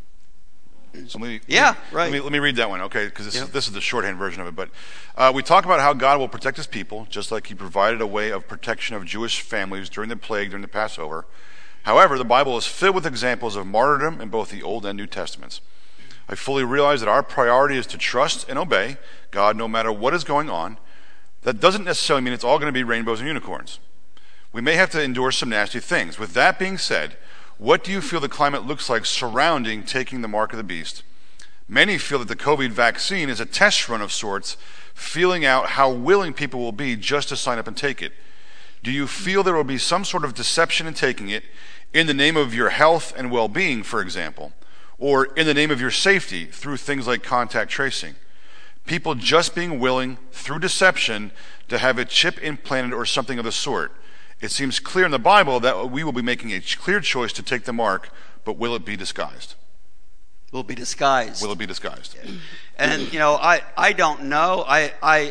So let me, yeah, let me, right. Let me, let me read that one, okay? Because this, yep. is, this is the shorthand version of it. But uh, we talk about how God will protect his people, just like he provided a way of protection of Jewish families during the plague, during the Passover. However, the Bible is filled with examples of martyrdom in both the Old and New Testaments. I fully realize that our priority is to trust and obey God no matter what is going on. That doesn't necessarily mean it's all going to be rainbows and unicorns. We may have to endure some nasty things. With that being said, what do you feel the climate looks like surrounding taking the mark of the beast? Many feel that the COVID vaccine is a test run of sorts, feeling out how willing people will be just to sign up and take it. Do you feel there will be some sort of deception in taking it, in the name of your health and well-being, for example, or in the name of your safety through things like contact tracing? People just being willing, through deception, to have a chip implanted or something of the sort. It seems clear in the Bible that we will be making a clear choice to take the mark, but will it be disguised? Will it be disguised? Will it be disguised? Yeah. And, you know, I, I don't know. I, I,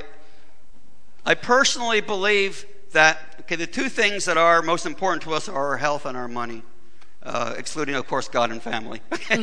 I personally believe that, okay, the two things that are most important to us are our health and our money, uh, excluding, of course, God and family.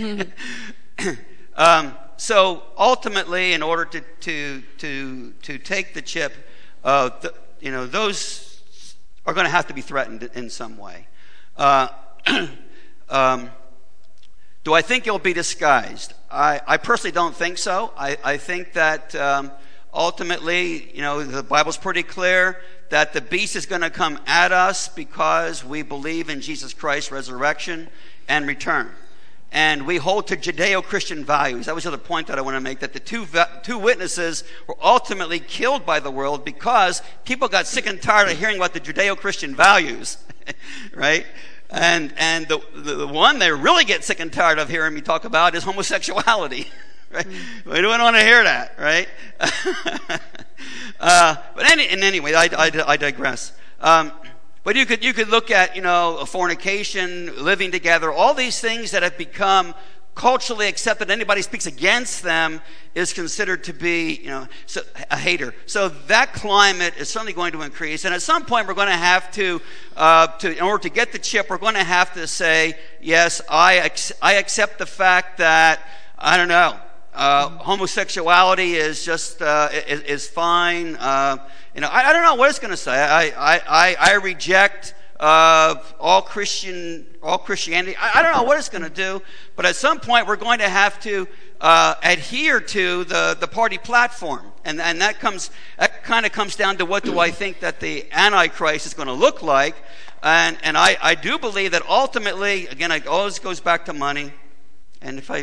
um, so ultimately, in order to, to, to, to take the chip, uh, the, you know, those are going to have to be threatened in some way. Uh, um, Do I think it'll be disguised? I, I personally don't think so. I, I think that um, ultimately, you know, the Bible's pretty clear that the beast is going to come at us because we believe in Jesus Christ's resurrection and return. And we hold to Judeo-Christian values. That was the other point that I want to make, that the two two witnesses were ultimately killed by the world because people got sick and tired of hearing about the Judeo-Christian values, right? And and the, the the one they really get sick and tired of hearing me talk about is homosexuality, right? Mm. We don't want to hear that, right? uh, but any, and anyway, I, I, I digress. Um, But you could you could look at, you know, fornication, living together, all these things that have become culturally accepted. Anybody speaks against them is considered to be, you know, so, a hater. So that climate is certainly going to increase. And at some point, we're going to have to, uh, to in order to get the chip, we're going to have to say, yes, I ex- I accept the fact that, I don't know, uh, homosexuality is just uh, is, is fine. Uh, You know, I, I don't know what it's going to say. I I, I, I reject uh, all Christian all Christianity. I, I don't know what it's going to do, but at some point we're going to have to uh, adhere to the, the party platform, and and that comes that kind of comes down to what do I think that the Antichrist is going to look like, and and I, I do believe that ultimately, again, it always goes back to money, and if I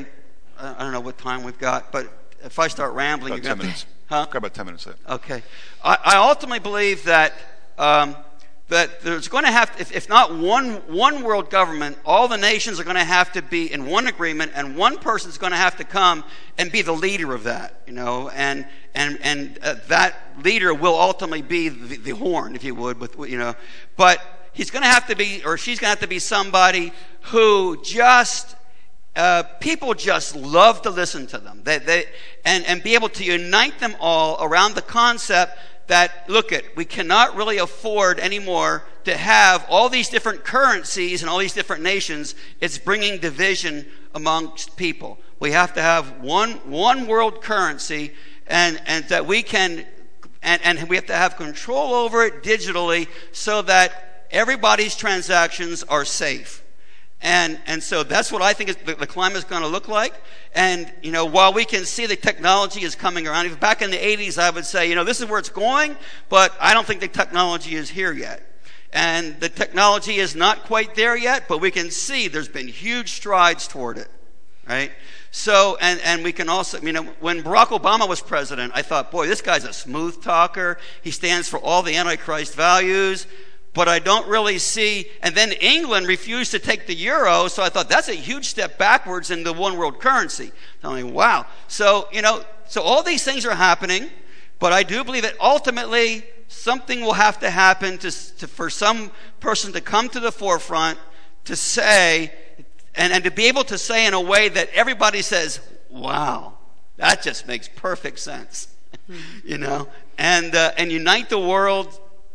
I don't know what time we've got, but if I start rambling, About you're ten going minutes. to. Huh? Got about ten minutes left. Okay. I, I ultimately believe that um, that there's going to have, if, if not one one world government, all the nations are going to have to be in one agreement, and one person's going to have to come and be the leader of that, you know, and and and uh, that leader will ultimately be the, the horn, if you would, with you know, but he's going to have to be, or she's going to have to be somebody who just. Uh, people just love to listen to them. They, they, and, and be able to unite them all around the concept that, look it, we cannot really afford anymore to have all these different currencies and all these different nations. It's bringing division amongst people. We have to have one, one world currency, and, and that we can, and, and we have to have control over it digitally so that everybody's transactions are safe. And and so that's what I think is the, the climate is going to look like. And, you know, while we can see the technology is coming around, even back in the eighties, I would say, you know, this is where it's going, but I don't think the technology is here yet. And the technology is not quite there yet, but we can see there's been huge strides toward it, right? So, and, and we can also, you know, when Barack Obama was president, I thought, boy, this guy's a smooth talker. He stands for all the Antichrist values. But I don't really see, and then England refused to take the euro, so I thought that's a huge step backwards in the one world currency. I'm like, wow. So, you know, so all these things are happening, but I do believe that ultimately something will have to happen to, to for some person to come to the forefront to say, and, and to be able to say in a way that everybody says, wow, that just makes perfect sense, you know, and uh, and unite the world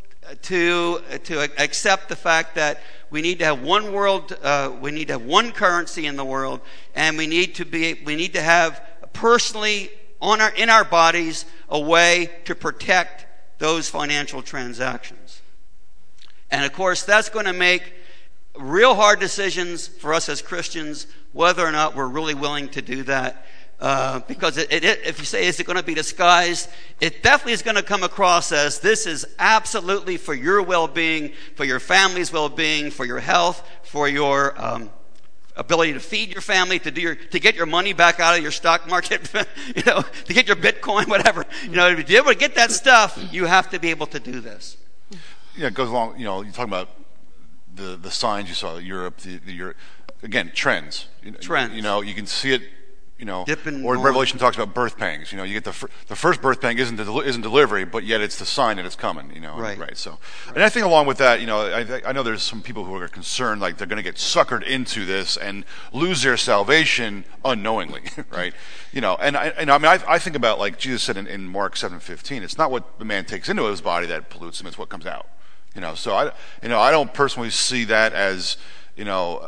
to to accept the fact that we need to have one world, uh, we need to have one currency in the world, and we need to be we need to have personally on our in our bodies a way to protect those financial transactions. And of course, that's going to make real hard decisions for us as Christians, whether or not we're really willing to do that. Uh, because it, it, if you say, is it going to be disguised? It definitely is going to come across as this is absolutely for your well-being, for your family's well-being, for your health, for your um, ability to feed your family, to do your, to get your money back out of your stock market, you know, to get your Bitcoin, whatever. You know, to be able to get that stuff, you have to be able to do this. Yeah, it goes along. You know, you're talking about the the signs you saw, Europe, the, the Europe, again, trends. Trends. You know, you can see it. You know, Dipping or north. Revelation talks about birth pangs. You know, you get the fir- the first birth pang isn't the del- isn't delivery, but yet it's the sign that it's coming. You know, right? right. So, right. And I think along with that, you know, I th- I know there's some people who are concerned like they're going to get suckered into this and lose their salvation unknowingly, right? You know, and I, and I mean, I, I think about like Jesus said in, in Mark seven fifteen. It's not what the man takes into his body that pollutes him; it's what comes out. You know, so I, you know, I don't personally see that as, you know,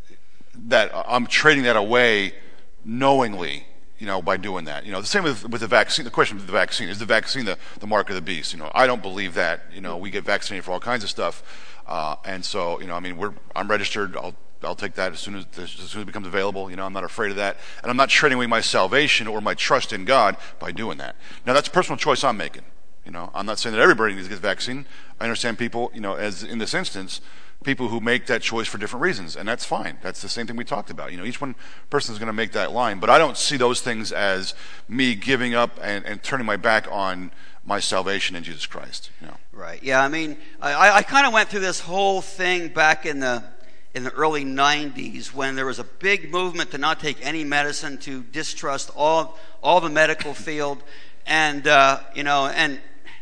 that I'm trading that away knowingly. You know, by doing that. You know, the same with with the vaccine. The question with the vaccine, is the vaccine the, the mark of the beast? You know, I don't believe that. You know, we get vaccinated for all kinds of stuff. Uh, and so, you know, I mean, we're I'm registered. I'll I'll take that as soon as, as soon as it becomes available. You know, I'm not afraid of that. And I'm not trading away my salvation or my trust in God by doing that. Now, that's a personal choice I'm making. You know, I'm not saying that everybody needs to get the vaccine. I understand people, you know, as in this instance, people who make that choice for different reasons, and that's fine. That's the same thing we talked about. You know, each one person is going to make that line, but I don't see those things as me giving up and, and turning my back on my salvation in Jesus Christ. You know. Right. Yeah. I mean, I, I kind of went through this whole thing back in the in the early nineties when there was a big movement to not take any medicine, to distrust all all the medical field, and uh, you know, and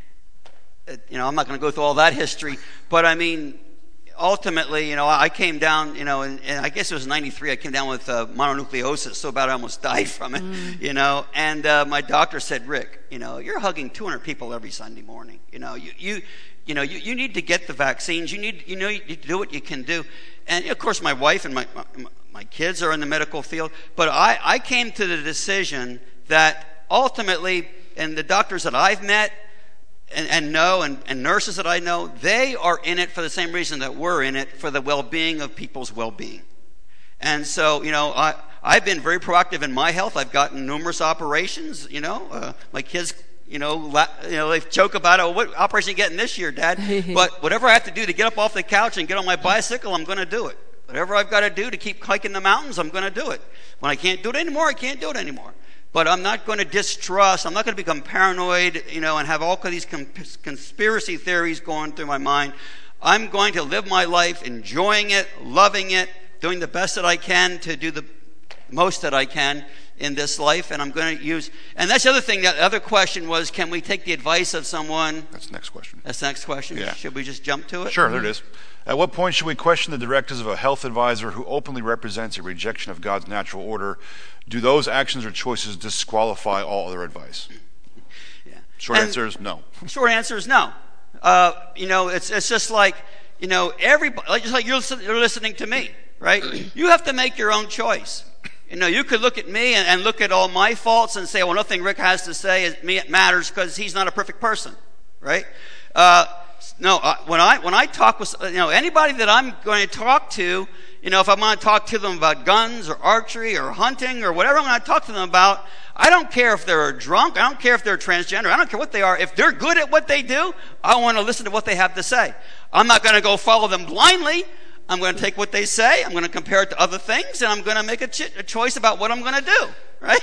you know, I'm not going to go through all that history, but I mean, ultimately, you know, I came down, you know, and, and I guess it was ninety-three, I came down with uh, mononucleosis, so bad I almost died from it, mm. you know, and uh, my doctor said, Rick, you know, you're hugging two hundred people every Sunday morning, you know, you, you, you know, you, you need to get the vaccines, you need, you know, you need to do what you can do, and of course my wife and my, my, my kids are in the medical field, but I, I came to the decision that ultimately, and the doctors that I've met, And, and know, and, and nurses that I know, they are in it for the same reason that we're in it, for the well-being of people's well-being. And so, you know, I, I've been very proactive in my health. I've gotten numerous operations, you know. Uh, my kids, you know, la, you know, they joke about, oh, what operation are you getting this year, Dad? But whatever I have to do to get up off the couch and get on my bicycle, I'm going to do it. Whatever I've got to do to keep hiking the mountains, I'm going to do it. When I can't do it anymore, I can't do it anymore. But I'm not going to distrust, I'm not going to become paranoid, you know, and have all of these conspiracy theories going through my mind. I'm going to live my life enjoying it, loving it, doing the best that I can to do the most that I can in this life. And I'm going to use, and that's the other thing, the other question was, can we take the advice of someone? That's the next question. That's the next question? Yeah. Should we just jump to it? Sure, there it is. At what point should we question the directives of a health advisor who openly represents a rejection of God's natural order? Do those actions or choices disqualify all other advice? Yeah. Short And answer is no. Short answer is no. Uh, you know, it's it's just like, you know, everybody, like, just like you're, listen, you're listening to me, right? You have to make your own choice. You know, you could look at me and, and look at all my faults and say, well, nothing Rick has to say is me it matters because he's not a perfect person, right? Uh, no, uh, when I when I talk with, you know, anybody that I'm going to talk to, you know, if I'm going to talk to them about guns or archery or hunting or whatever I'm going to talk to them about, I don't care if they're drunk, I don't care if they're transgender, I don't care what they are. If they're good at what they do, I want to listen to what they have to say. I'm not going to go follow them blindly. I'm going to take what they say, I'm going to compare it to other things, and I'm going to make a, ch- a choice about what I'm going to do, right?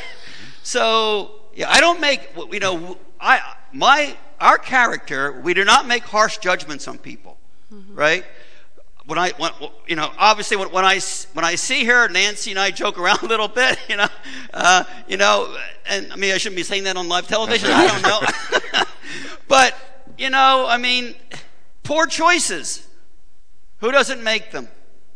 So, yeah, I don't make, you know, I my our character, we do not make harsh judgments on people, mm-hmm. right? When I, when, you know, obviously when, when I when I see her, Nancy and I joke around a little bit, you know, uh, you know, and I mean I shouldn't be saying that on live television. I don't know, but you know, I mean, poor choices. Who doesn't make them?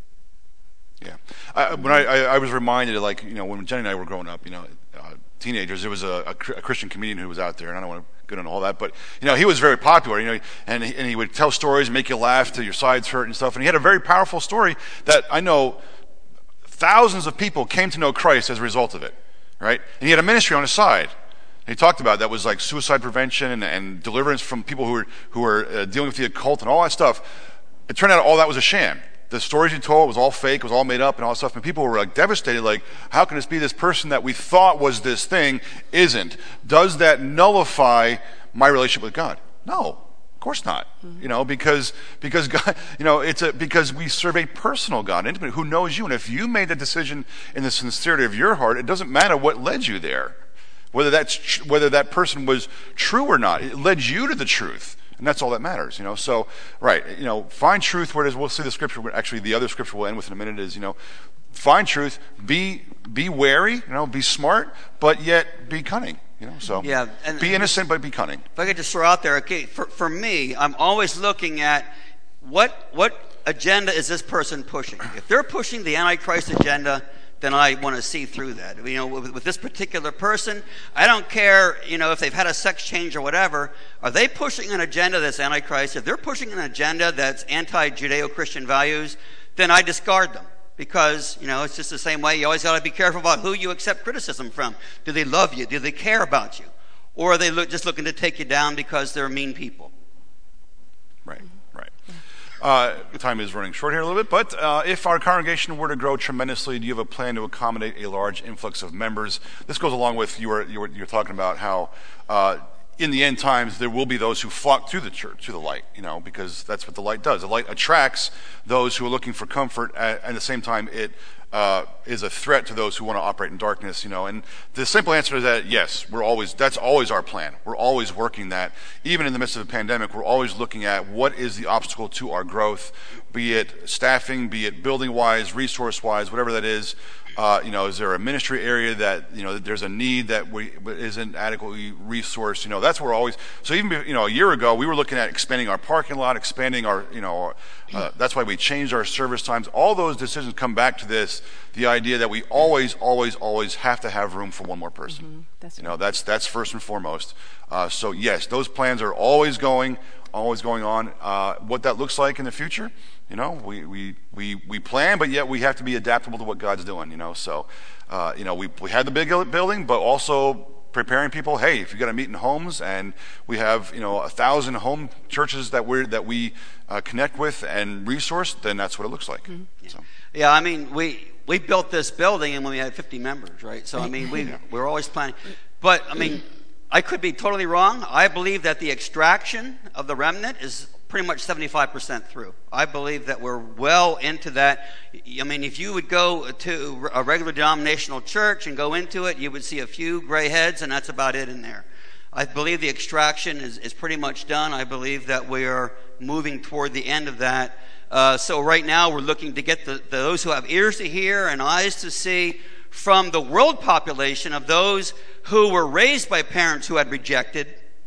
Yeah, I, when I, I, I was reminded of, like, you know, when Jenny and I were growing up, you know, uh, teenagers, there was a, a, a Christian comedian who was out there, and I don't want to go into all that, but you know, he was very popular, you know, and he, and he would tell stories and make you laugh till your sides hurt and stuff. And he had a very powerful story that I know thousands of people came to know Christ as a result of it, right? And he had a ministry on his side. And he talked about that was like suicide prevention and, and deliverance from people who were who were uh, dealing with the occult and all that stuff. It turned out all that was a sham. The stories he told was all fake, was all made up and all that stuff. And people were like devastated, like, how can this be this person that we thought was this thing isn't? Does that nullify my relationship with God? No, of course not. Mm-hmm. You know, because because God, you know, it's a because we serve a personal God, intimate, who knows you. And if you made the decision in the sincerity of your heart, it doesn't matter what led you there, whether that's tr- whether that person was true or not. It led you to the truth. And that's all that matters, you know. So, right, you know, find truth where it is. We'll see the scripture. Actually, the other scripture we'll end with in a minute is, you know, find truth. Be be wary, you know, be smart, but yet be cunning, you know. So, yeah, and, be innocent, but be cunning. If I could just throw out there, okay, for for me, I'm always looking at what what agenda is this person pushing. If they're pushing the Antichrist agenda, then I want to see through that. You know, with, with this particular person, I don't care, you know, if they've had a sex change or whatever. Are they pushing an agenda that's Antichrist? If they're pushing an agenda that's anti-Judeo-Christian values, then I discard them. Because, you know, it's just the same way. You always got to be careful about who you accept criticism from. Do they love you? Do they care about you? Or are they look, just looking to take you down because they're mean people? Right, right. Uh, time is running short here a little bit, but uh, if our congregation were to grow tremendously, do you have a plan to accommodate a large influx of members? This goes along with you were you were, you were talking about how uh, in the end times there will be those who flock to the church, to the light, you know, because that's what the light does. The light attracts those who are looking for comfort, at, at the same time it uh, is a threat to those who want to operate in darkness, you know. And the simple answer is that yes, we're always that's always our plan. We're always working that. Even in the midst of a pandemic, we're always looking at what is the obstacle to our growth, be it staffing, be it building-wise, resource-wise, whatever that is. Uh, you know, is there a ministry area that, you know, there's a need that we isn't adequately resourced? You know, that's where we're always. So even, you know, a year ago, we were looking at expanding our parking lot, expanding our, you know, uh, that's why we changed our service times. All those decisions come back to this, the idea that we always, always, always have to have room for one more person. Mm-hmm. That's you right. know, that's that's first and foremost. Uh, so yes, those plans are always going, always going on. Uh, what that looks like in the future, you know, we, we, we, we plan, but yet we have to be adaptable to what God's doing, you know. So, uh, you know, we, we had the big building, but also preparing people, hey, if you got to meet in homes, and we have, you know, a thousand home churches that we're, that we uh, connect with and resource, then that's what it looks like. Mm-hmm. Yeah. So. yeah, I mean, we we built this building and when we had fifty members, right? So, I mean, we, Yeah. we're always planning. But, I mean, I could be totally wrong. I believe that the extraction of the remnant is pretty much seventy-five percent through. I believe that we're well into that. I mean, if you would go to a regular denominational church and go into it, you would see a few gray heads, and that's about it in there. I believe the extraction is, is pretty much done. I believe that we are moving toward the end of that. Uh, so right now we're looking to get the, those who have ears to hear and eyes to see from the world population of those who were raised by parents who had rejected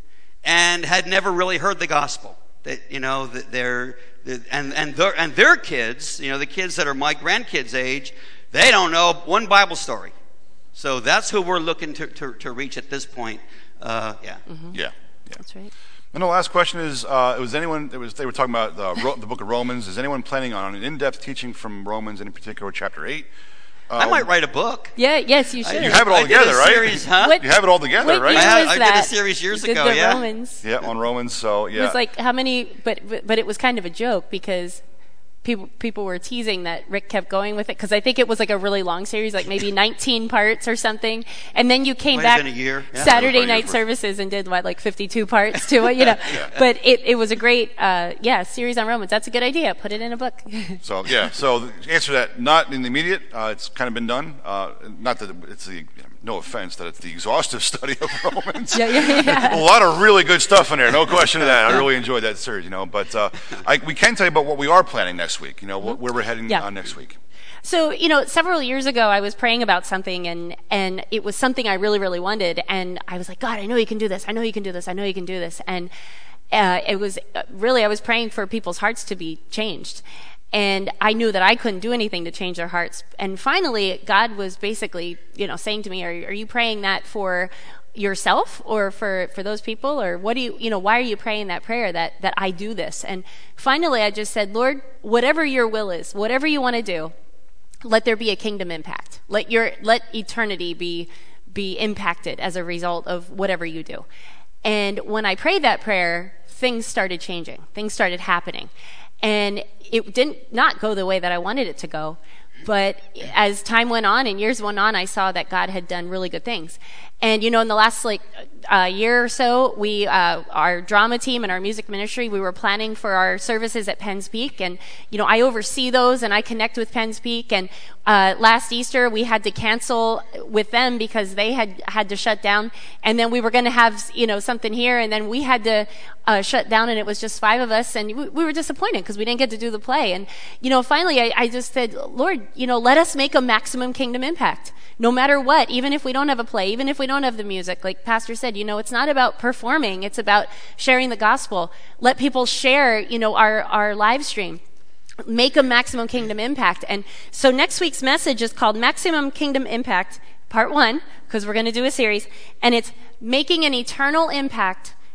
and had never really heard the gospel. That, you know, that they're, and, and their, and their kids, you know, the kids that are my grandkids' age, they don't know one Bible story. So that's who we're looking to, to, to reach at this point. Uh, yeah. Mm-hmm. Yeah. Yeah. That's right. And the last question is: uh, was anyone? It was they were talking about the, Ro- the book of Romans. Is anyone planning on an in-depth teaching from Romans, in particular, chapter eight? Uh, I might write a book. Yeah, yes, you should. You have it all I together, did a right? series, huh? What- You have it all together, What right? year I had- was I did a that? series years You did ago, the yeah. Romans. Yeah, on Romans. So yeah, It was like how many? But but but it was kind of a joke because people people were teasing that Rick kept going with it because I think it was like a really long series, like maybe nineteen parts or something. And then you came Might have back been a year. Yeah. Saturday About a night year's worth. services and did what, like fifty-two parts to it, you know. Yeah. But it it was a great uh, yeah series on Romans. That's a good idea. Put it in a book. So yeah, so the answer to that, not in the immediate. Uh, it's kind of been done. Uh, not that it's the, you know, no offense, that it's the exhaustive study of Romans. Yeah, yeah, yeah. A lot of really good stuff in there, no question of that. I really enjoyed that series, you know. But uh, I, we can tell you about what we are planning next week. You know, wh- where we're heading Yeah. uh, next week. So, you know, several years ago, I was praying about something, and, and it was something I really, really wanted. And I was like, God, I know you can do this. I know you can do this. I know you can do this. And uh, it was uh, really, I was praying for people's hearts to be changed. And I knew that I couldn't do anything to change their hearts. And finally, God was basically, you know, saying to me, are, are you praying that for yourself or for, for those people? Or what do you, you know, why are you praying that prayer that, that I do this? And finally, I just said, Lord, whatever your will is, whatever you want to do, let there be a kingdom impact. Let your, let eternity be, be impacted as a result of whatever you do. And when I prayed that prayer, things started changing. Things started happening. And it didn't not go the way that I wanted it to go. But as time went on and years went on, I saw that God had done really good things. And, you know, in the last, like, uh, year or so, we, uh, our drama team and our music ministry, we were planning for our services at Penns Peak. And, you know, I oversee those and I connect with Penns Peak. And uh, last Easter, we had to cancel with them because they had had to shut down. And then we were going to have, you know, something here. And then we had to uh, shut down, and it was just five of us. And we, we were disappointed because we didn't get to do the play. And, you know, finally, I, I just said, Lord, you know, let us make a maximum kingdom impact. No matter what, even if we don't have a play, even if we don't have the music, like Pastor said, you know, it's not about performing, it's about sharing the gospel. Let people share, you know, our, our live stream. Make a maximum kingdom impact. And so next week's message is called Maximum Kingdom Impact, part one, because we're going to do a series, and it's making an eternal impact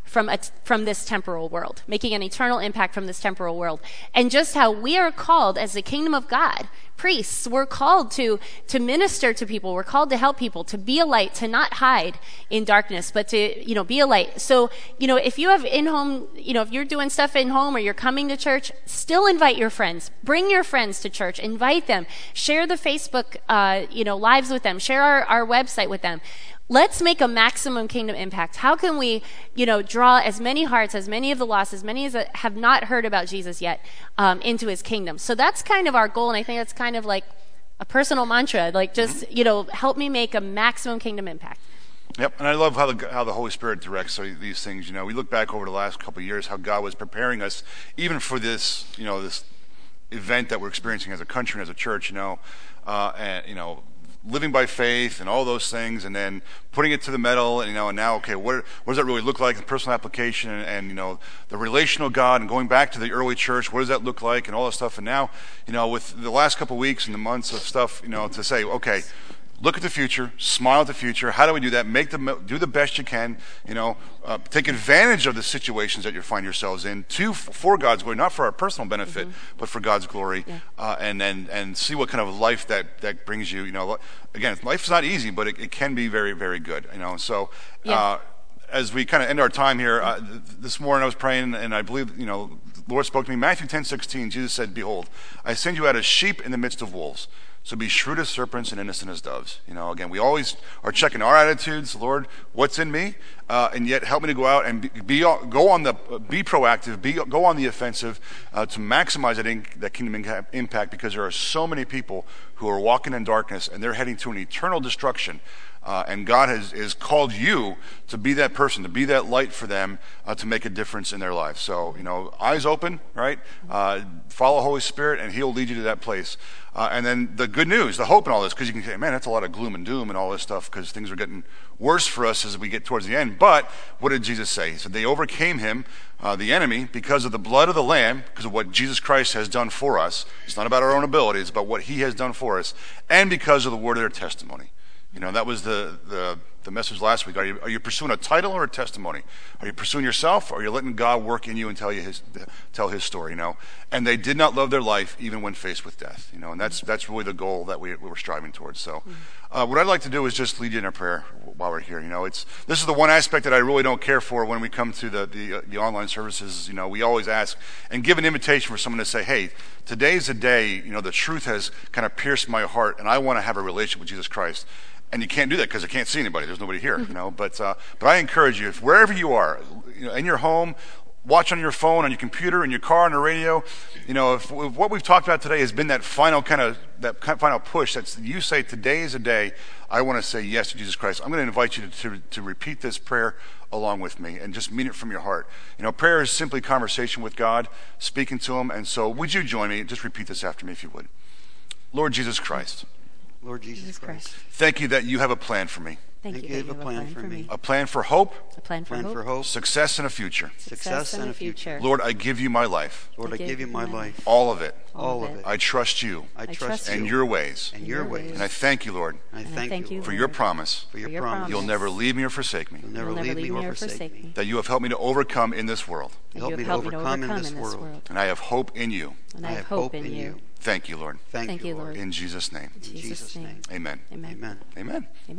from a, from this temporal world, making an eternal impact from this temporal world. And just how we are called as the kingdom of God, priests, we're called to, to minister to people. We're called to help people, to be a light, to not hide in darkness, but to, you know, be a light. So, you know, if you have in-home, you know, if you're doing stuff in home or you're coming to church, still invite your friends. Bring your friends to church. Invite them. Share the Facebook, uh, you know, lives with them. Share our, our website with them. Let's make a maximum kingdom impact. How can we, you know, draw as many hearts, as many of the lost, as many as have not heard about Jesus yet, um, into his kingdom? So that's kind of our goal, and I think that's kind of like a personal mantra, like just, you know, help me make a maximum kingdom impact. Yep, and I love how the how the Holy Spirit directs these things. You know, we look back over the last couple of years, how God was preparing us, even for this, you know, this event that we're experiencing as a country and as a church. You know, uh, and you know. living by faith and all those things, and then putting it to the metal, and you know, and now, okay, what, what does that really look like in personal application, and, and you know, the relational God, and going back to the early church, what does that look like, and all that stuff. And now, you know, with the last couple of weeks and the months of stuff, you know, to say, okay, look at the future, smile at the future. How do we do that? Make the do the best you can. You know, uh, take advantage of the situations that you find yourselves in, to for God's glory, not for our personal benefit, mm-hmm. but for God's glory. Yeah. Uh, and then and see what kind of life that, that brings you. You know, again, life's not easy, but it, it can be very, very good. You know, so. Yeah. Uh, as we kind of end our time here, uh, th- this morning I was praying, and I believe, you know, the Lord spoke to me. Matthew ten sixteen, Jesus said, "Behold, I send you out as sheep in the midst of wolves. So be shrewd as serpents and innocent as doves." You know, again, we always are checking our attitudes. Lord, what's in me? Uh, and yet help me to go out and be, be go on the be proactive, be go on the offensive uh, to maximize that, in, that kingdom impact, because there are so many people who are walking in darkness and they're heading to an eternal destruction. Uh, and God has, has called you to be that person, to be that light for them, uh, to make a difference in their lives. So, you know, eyes open, right? Uh, follow Holy Spirit, and he'll lead you to that place. Uh, and then the good news, the hope in all this, because you can say, man, that's a lot of gloom and doom and all this stuff, because things are getting worse for us as we get towards the end. But what did Jesus say? He said they overcame him, uh, the enemy, because of the blood of the Lamb, because of what Jesus Christ has done for us. It's not about our own ability, it's about what he has done for us, and because of the word of their testimony. You know, that was the, the, the message last week. Are you, are you pursuing a title or a testimony? Are you pursuing yourself, or are you letting God work in you and tell you his, tell his story, you know? And they did not love their life even when faced with death, you know, and that's that's really the goal that we, we were striving towards. So uh, what I'd like to do is just lead you in a prayer while we're here. You know, it's this is the one aspect that I really don't care for when we come to the, the, uh, the online services. You know, we always ask and give an invitation for someone to say, hey, today's a day, you know, the truth has kind of pierced my heart, and I want to have a relationship with Jesus Christ. And you can't do that because I can't see anybody. There's nobody here, you know. But uh, but I encourage you, if wherever you are, you know, in your home, watch on your phone, on your computer, in your car, on the radio, you know, if, if what we've talked about today has been that final kind of that kind of final push, that's you say today is a day I want to say yes to Jesus Christ. I'm going to invite you to, to to repeat this prayer along with me and just mean it from your heart. You know, prayer is simply conversation with God, speaking to him. And so, would you join me? Just repeat this after me, if you would. Lord Jesus Christ. Lord Jesus, Jesus Christ. Thank you that you have a plan for me. Thank, Thank you, you have a plan, plan for me. A plan for hope. A plan for, plan hope. for hope. Success and a future. Success, Success and a future. Lord, I give you my life. Lord, I give you my life. All of it. All of it. I trust you. I trust you. And your ways. And your ways. And I thank you, Lord. I thank, thank you for your promise. For your promise. You'll never leave me or forsake me. You'll never, You'll never leave me or forsake me. That you have helped me to overcome in this world. You help me to overcome in this world. And I have hope in you. And I have hope in you. Thank you, Lord. Thank you, Lord. In Jesus' name. In Jesus' name. Amen. Amen. Amen. Amen. Amen.